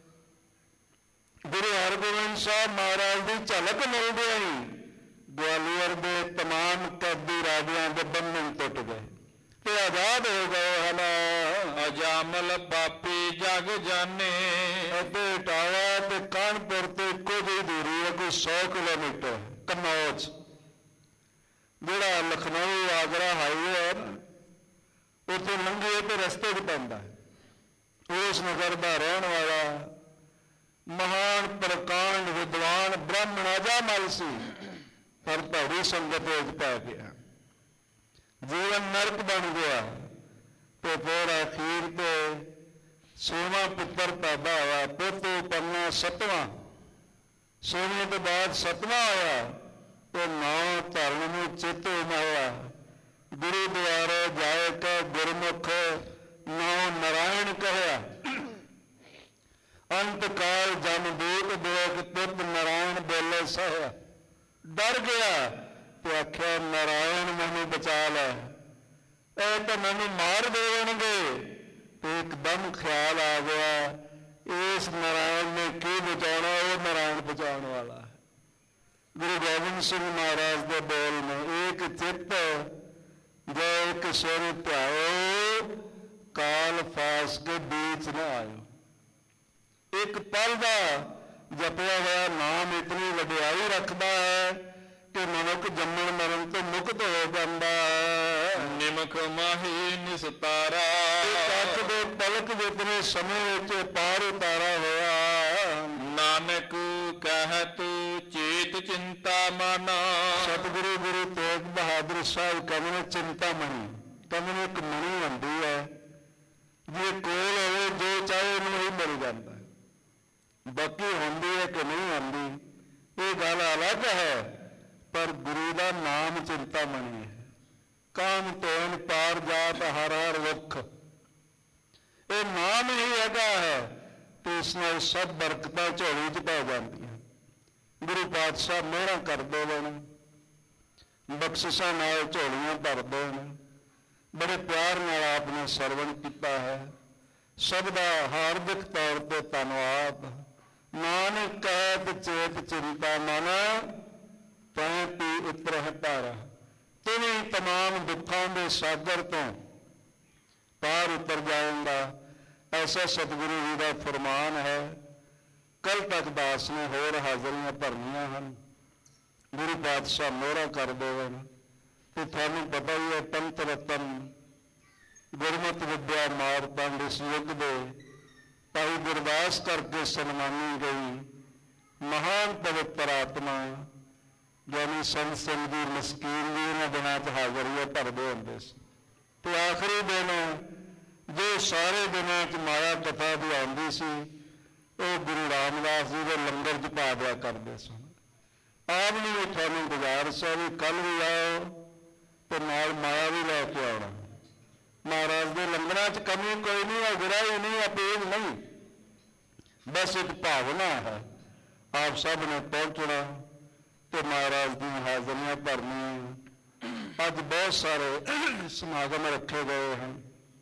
ਗੁਰੂ ਹਰਗੋਬਿੰਦ ਸਾਹਿਬ ਮਹਾਰਾਜ ਦੀ ਝਲਕ ਮਿਲਦਿਆਂ ਹੀ ਗਵਾਲੀਅਰ ਦੇ ਤਮਾਮ ਕੈਦੀ ਰਾਜਿਆਂ ਦੇ ਬੰਧਨ ਟੁੱਟ ਗਏ ਤੇ ਆਜ਼ਾਦ ਹੋ ਗਏ ਹਨ। ਅਜਾਮਲ ਪਾਪੀ ਜਗ ਜਾਣੇ। ਅਤੇ ਇਟਾਵਾ ਤੇ ਕਾਨਪੁਰ ਤੇ ਇੱਕੋ ਜਿਹੀ ਦੂਰੀ ਹੈ, ਕੋਈ ਸੌ ਕਿਲੋਮੀਟਰ। ਕਨੌਜ ਜਿਹੜਾ ਲਖਨਊ ਆਗਰਾ ਹਾਈਵੇ ਹੈ ਨਾ, ਉੱਥੇ ਲੰਘੀਏ ਤੇ ਰਸਤੇ 'ਚ ਪੈਂਦਾ ਹੈ। ਉਸ ਨਗਰ ਦਾ ਰਹਿਣ ਵਾਲਾ ਮਹਾਨ ਪ੍ਰਕਾਂਡ ਵਿਦਵਾਨ ਬ੍ਰਾਹਮਣ ਅਜਾਮਲ ਸੀ, ਪਰ ਭੈੜੀ ਸੰਗਤ ਵਿੱਚ ਪੈ ਗਿਆ, ਜੀਵਨ ਨਰਕ ਬਣ ਗਿਆ। ਤੇ ਫਿਰ ਅਖੀਰ ਤੇ ਛੇਵਾਂ ਪੁੱਤਰ ਪੈਦਾ ਹੋਇਆ, ਪੁੱਤ ਪੰਨਾ ਸੱਤਵਾਂ, ਛੇਵੇਂ ਤੋਂ ਬਾਅਦ ਸੱਤਵਾਂ ਹੋਇਆ ਤੇ ਨੌ ਧਰਨ ਨੂੰ ਚਿੱਤ ਹੋਇਆ। ਗੁਰੂ ਦੁਆਰੇ ਜਾਏ ਕਾ ਗੁਰਮੁਖ ਨੌ ਨਾਰਾਇਣ ਕਹਿਆ। ਅੰਤ ਕਾਲ ਜਨ ਦੇਖ ਦੇਖ ਤੁਧ ਨਾਰਾਇਣ ਬੋਲੇ ਸਹਿਆ। ਡਰ ਗਿਆ ਤੇ ਆਖਿਆ ਨਾਰਾਇਣ ਮੈਨੂੰ ਬਚਾ ਲੈ, ਇਹ ਤਾਂ ਮੈਨੂੰ ਮਾਰ ਦੇਣਗੇ। ਤੇ ਇੱਕਦਮ ਖਿਆਲ ਆ ਗਿਆ ਇਸ ਨਾਰਾਇਣ ਨੇ ਕੀ ਬਚਾਉਣਾ, ਉਹ ਨਾਰਾਇਣ ਬਚਾਉਣ ਵਾਲਾ। ਗੁਰੂ ਗੋਬਿੰਦ ਸਿੰਘ ਮਹਾਰਾਜ ਦੇ ਬੋਲ ਨੇ, ਏਕ ਚਿੱਤ ਜੋ ਇੱਕ ਸਿਰ ਧਿਆਓ, ਕਾਲ ਫਾਸ ਕੇ ਬੀਚ ਨਾ ਆਇਓ। ਇੱਕ ਪਲ ਦਾ ਜਪਿਆ ਹੋਇਆ ਨਾਮ ਇਤਨੀ ਵਡਿਆਈ ਰੱਖਦਾ ਹੈ ਕਿ ਮਨੁੱਖ ਜੰਮਣ ਮਰਨ ਤੋਂ ਮੁਕਤ ਹੋ ਜਾਂਦਾ ਹੈ। ਨਿਮਕ ਮਾਹੀ ਨਿਸਤਾਰਾ, ਕੱਖ ਦੇ ਪਲਕ ਜਿਤਨੇ ਸਮੇਂ ਵਿੱਚ ਪਾਰ ਉਤਾਰਾ ਹੋਇਆ। ਨਾਨਕ ਕਹਿਤ ਚੇਤ ਚਿੰਤਾ ਮਾਨਾ। ਸਤਿਗੁਰੂ ਗੁਰੂ ਤੇਗ ਬਹਾਦਰ ਸਾਹਿਬ ਕਹਿੰਦੇ ਚਿੰਤਾ ਮਣੀ, ਕਹਿੰਦੇ ਇੱਕ ਮਣੀ ਹੁੰਦੀ ਹੈ ਜੇ ਕੋਲ ਹੋਵੇ ਜੋ ਚਾਹੇ ਉਹਨੂੰ ਹੀ ਮਿਲ ਜਾਂਦਾ। ਬਾਕੀ ਹੁੰਦੀ ਹੈ ਕਿ ਨਹੀਂ ਹੁੰਦੀ ਇਹ ਗੱਲ ਅਲੱਗ ਹੈ, ਪਰ ਗੁਰੂ ਦਾ ਨਾਮ ਚਿੰਤਾਮਣੀ ਹੈ। ਕਾਮ ਧੇਨ ਪਾਰ ਜਾਤ ਹਰ ਹਰ ਰੁੱਖ, ਇਹ ਨਾਮ ਹੀ ਹੈਗਾ ਹੈ ਤੇ ਇਸ ਨਾਲ ਸਭ ਬਰਕਤਾਂ ਝੋਲੀ 'ਚ ਪੈ ਜਾਂਦੀਆਂ। ਗੁਰੂ ਪਾਤਸ਼ਾਹ ਮਿਹਰਾਂ ਕਰਦੇ ਨੇ, ਬਖਸ਼ਿਸ਼ਾਂ ਨਾਲ ਝੋਲੀਆਂ ਭਰਦੇ ਨੇ। ਬੜੇ ਪਿਆਰ ਨਾਲ ਆਪ ਨੇ ਸਰਵਣ ਕੀਤਾ ਹੈ। ਸਭ ਦਾ ਹਾਰਦਿਕ ਤੌਰ 'ਤੇ ਧੰਨਵਾਦ। ਨਾਨਕ ਕਹਿਤ ਚੇਤ ਚਿੰਤਾ ਮਨ ਤੈਂ ਪੀ ਉਤਰਹਿ ਤਾਰਾ, ਤੂੰ ਤਮਾਮ ਦੁੱਖਾਂ ਦੇ ਸਾਗਰ ਤੋਂ ਪਾਰ ਉਤਰ ਜਾਏਗਾ, ਐਸਾ ਸਤਿਗੁਰੂ ਜੀ ਦਾ ਫਰਮਾਨ ਹੈ। ਕੱਲ੍ਹ ਤੱਕ ਦਾਸ ਨੇ ਹੋਰ ਹਾਜ਼ਰੀਆਂ ਭਰਨੀਆਂ ਹਨ। ਗੁਰੂ ਪਾਤਸ਼ਾਹ ਮੋਹਰਾਂ ਕਰਦੇ ਹਨ ਤੇ ਤੁਹਾਨੂੰ ਪਤਾ ਹੀ ਹੈ ਪੰਥ ਰਤਨ ਗੁਰਮਤਿ ਵਿਦਿਆ ਮਾਰਤੰਡ ਇਸ ਯੁੱਗ ਦੇ ਭਾਈ ਗੁਰਦਾਸ ਕਰਕੇ ਸਨਮਾਨੀ ਗਈ ਮਹਾਨ ਪਵਿੱਤਰ ਆਤਮਾ ਗਿਆਨੀ ਸੰਤ ਸਿੰਘ ਜੀ ਮਸਕੀਨ ਜੀ ਇਹਨਾਂ ਦਿਨਾਂ 'ਚ ਹਾਜ਼ਰੀਆਂ ਭਰਦੇ ਹੁੰਦੇ ਸੀ। ਤੇ ਆਖਰੀ ਦਿਨ ਜੋ ਸਾਰੇ ਦਿਨਾਂ 'ਚ ਮਾਇਆ ਕਥਾ ਦੀ ਆਉਂਦੀ ਸੀ ਉਹ ਗੁਰੂ ਰਾਮਦਾਸ ਜੀ ਦੇ ਲੰਗਰ 'ਚ ਪਾ ਦਿਆ ਕਰਦੇ ਸਨ। ਆਪ ਨੂੰ ਤੁਹਾਨੂੰ ਗੁਜ਼ਾਰਿਸ਼ ਹੈ ਵੀ ਕੱਲ੍ਹ ਵੀ ਆਓ ਤੇ ਨਾਲ ਮਾਇਆ ਵੀ ਲੈ ਕੇ ਆਉਣਾ। ਮਹਾਰਾਜ ਦੇ ਲੰਗਰਾਂ 'ਚ ਕਮੀ ਕੋਈ ਨਹੀਂ ਹੈ, ਗੁਰਾਈ ਨਹੀਂ, ਅਪੀਲ ਨਹੀਂ, ਬਸ ਇੱਕ ਭਾਵਨਾ ਹੈ। ਆਪ ਸਭ ਨੇ ਪਹੁੰਚਣਾ ਤੇ ਮਹਾਰਾਜ ਦੀਆਂ ਹਾਜ਼ਰੀਆਂ ਭਰਨੀਆਂ। ਅੱਜ ਬਹੁਤ ਸਾਰੇ ਸਮਾਗਮ ਰੱਖੇ ਗਏ ਹਨ।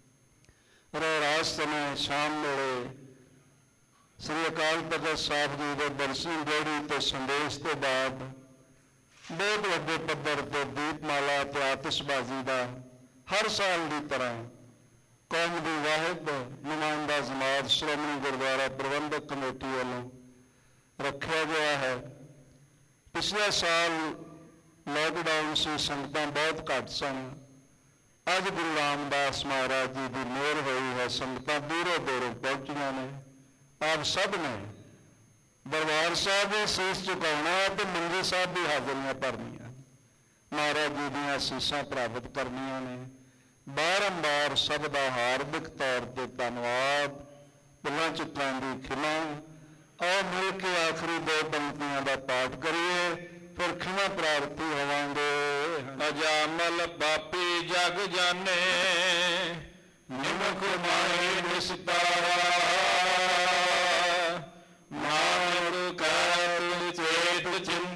ਰਹਿਰਾਸ ਸਮੇਂ ਸ਼ਾਮ ਵੇਲੇ ਸ੍ਰੀ ਅਕਾਲ ਤਖ਼ਤ ਸਾਹਿਬ ਜੀ ਦੇ ਦਰਸ਼ਨ ਦਿਹਾੜੀ ਤੇ ਸੰਦੇਸ਼ ਤੋਂ ਬਾਅਦ ਬਹੁਤ ਵੱਡੇ ਪੱਧਰ ਤੇ ਦੀਪਮਾਲਾ ਤੇ ਆਤਿਸ਼ਬਾਜ਼ੀ ਦਾ ਹਰ ਸਾਲ ਦੀ ਤਰ੍ਹਾਂ ਕੌਮ ਦੀ ਵਾਹਿਦ ਨੁਮਾਇੰਦਾ ਜਮਾਤ ਸ਼੍ਰੋਮਣੀ ਗੁਰਦੁਆਰਾ ਪ੍ਰਬੰਧਕ ਕਮੇਟੀ ਵੱਲੋਂ ਰੱਖਿਆ ਗਿਆ ਹੈ। ਪਿਛਲੇ ਸਾਲ ਲਾਕਡਾਊਨ ਸੀ, ਸੰਗਤਾਂ ਬਹੁਤ ਘੱਟ ਸਨ। ਅੱਜ ਗੁਰੂ ਰਾਮਦਾਸ ਮਹਾਰਾਜ ਜੀ ਦੀ ਮਿਹਰ ਹੋਈ ਹੈ, ਸੰਗਤਾਂ ਦੂਰੋਂ ਦੂਰੋਂ ਪਹੁੰਚੀਆਂ ਨੇ। ਆਪ ਸਭ ਨੇ ਦਰਬਾਰ ਸਾਹਿਬ ਦੇ ਸੀਸ ਝੁਕਾਉਣਾ ਤੇ ਮੰਜੀ ਸਾਹਿਬ ਦੀ ਹਾਜ਼ਰੀਆਂ ਭਰਨੀਆਂ, ਮਹਾਰਾਜ ਜੀ ਦੀਆਂ ਅਸੀਸਾਂ ਪ੍ਰਾਪਤ ਕਰਨੀਆਂ ਨੇ। ਬਾਰੰਬਾਰ ਸਭ ਦਾ ਹਾਰਦਿਕ ਤੌਰ 'ਤੇ ਧੰਨਵਾਦ। ਭੁੱਲਾਂ ਚੁੱਕਾਂ ਦੀ ਖਿਮਾ। ਆਓ ਮਿਲ ਕੇ ਆਖਰੀ ਦੋ ਪੰਕਤੀਆਂ ਦਾ ਪਾਠ ਕਰੀਏ, ਫਿਰ ਖਿਮਾ ਪ੍ਰਾਪਤੀ ਹੋਵਾਂਗੇ। ਅਜਾਮਲ ਪਾਪੀ ਜਗ ਜਾਣੇ, ਨਿਮਖ ਮਾਹੀ ਨਿਸਤਾਰਾ, ਮਾਨੁਖ ਕਹਿਤ ਚੇਤ ਚਿੰਤਾ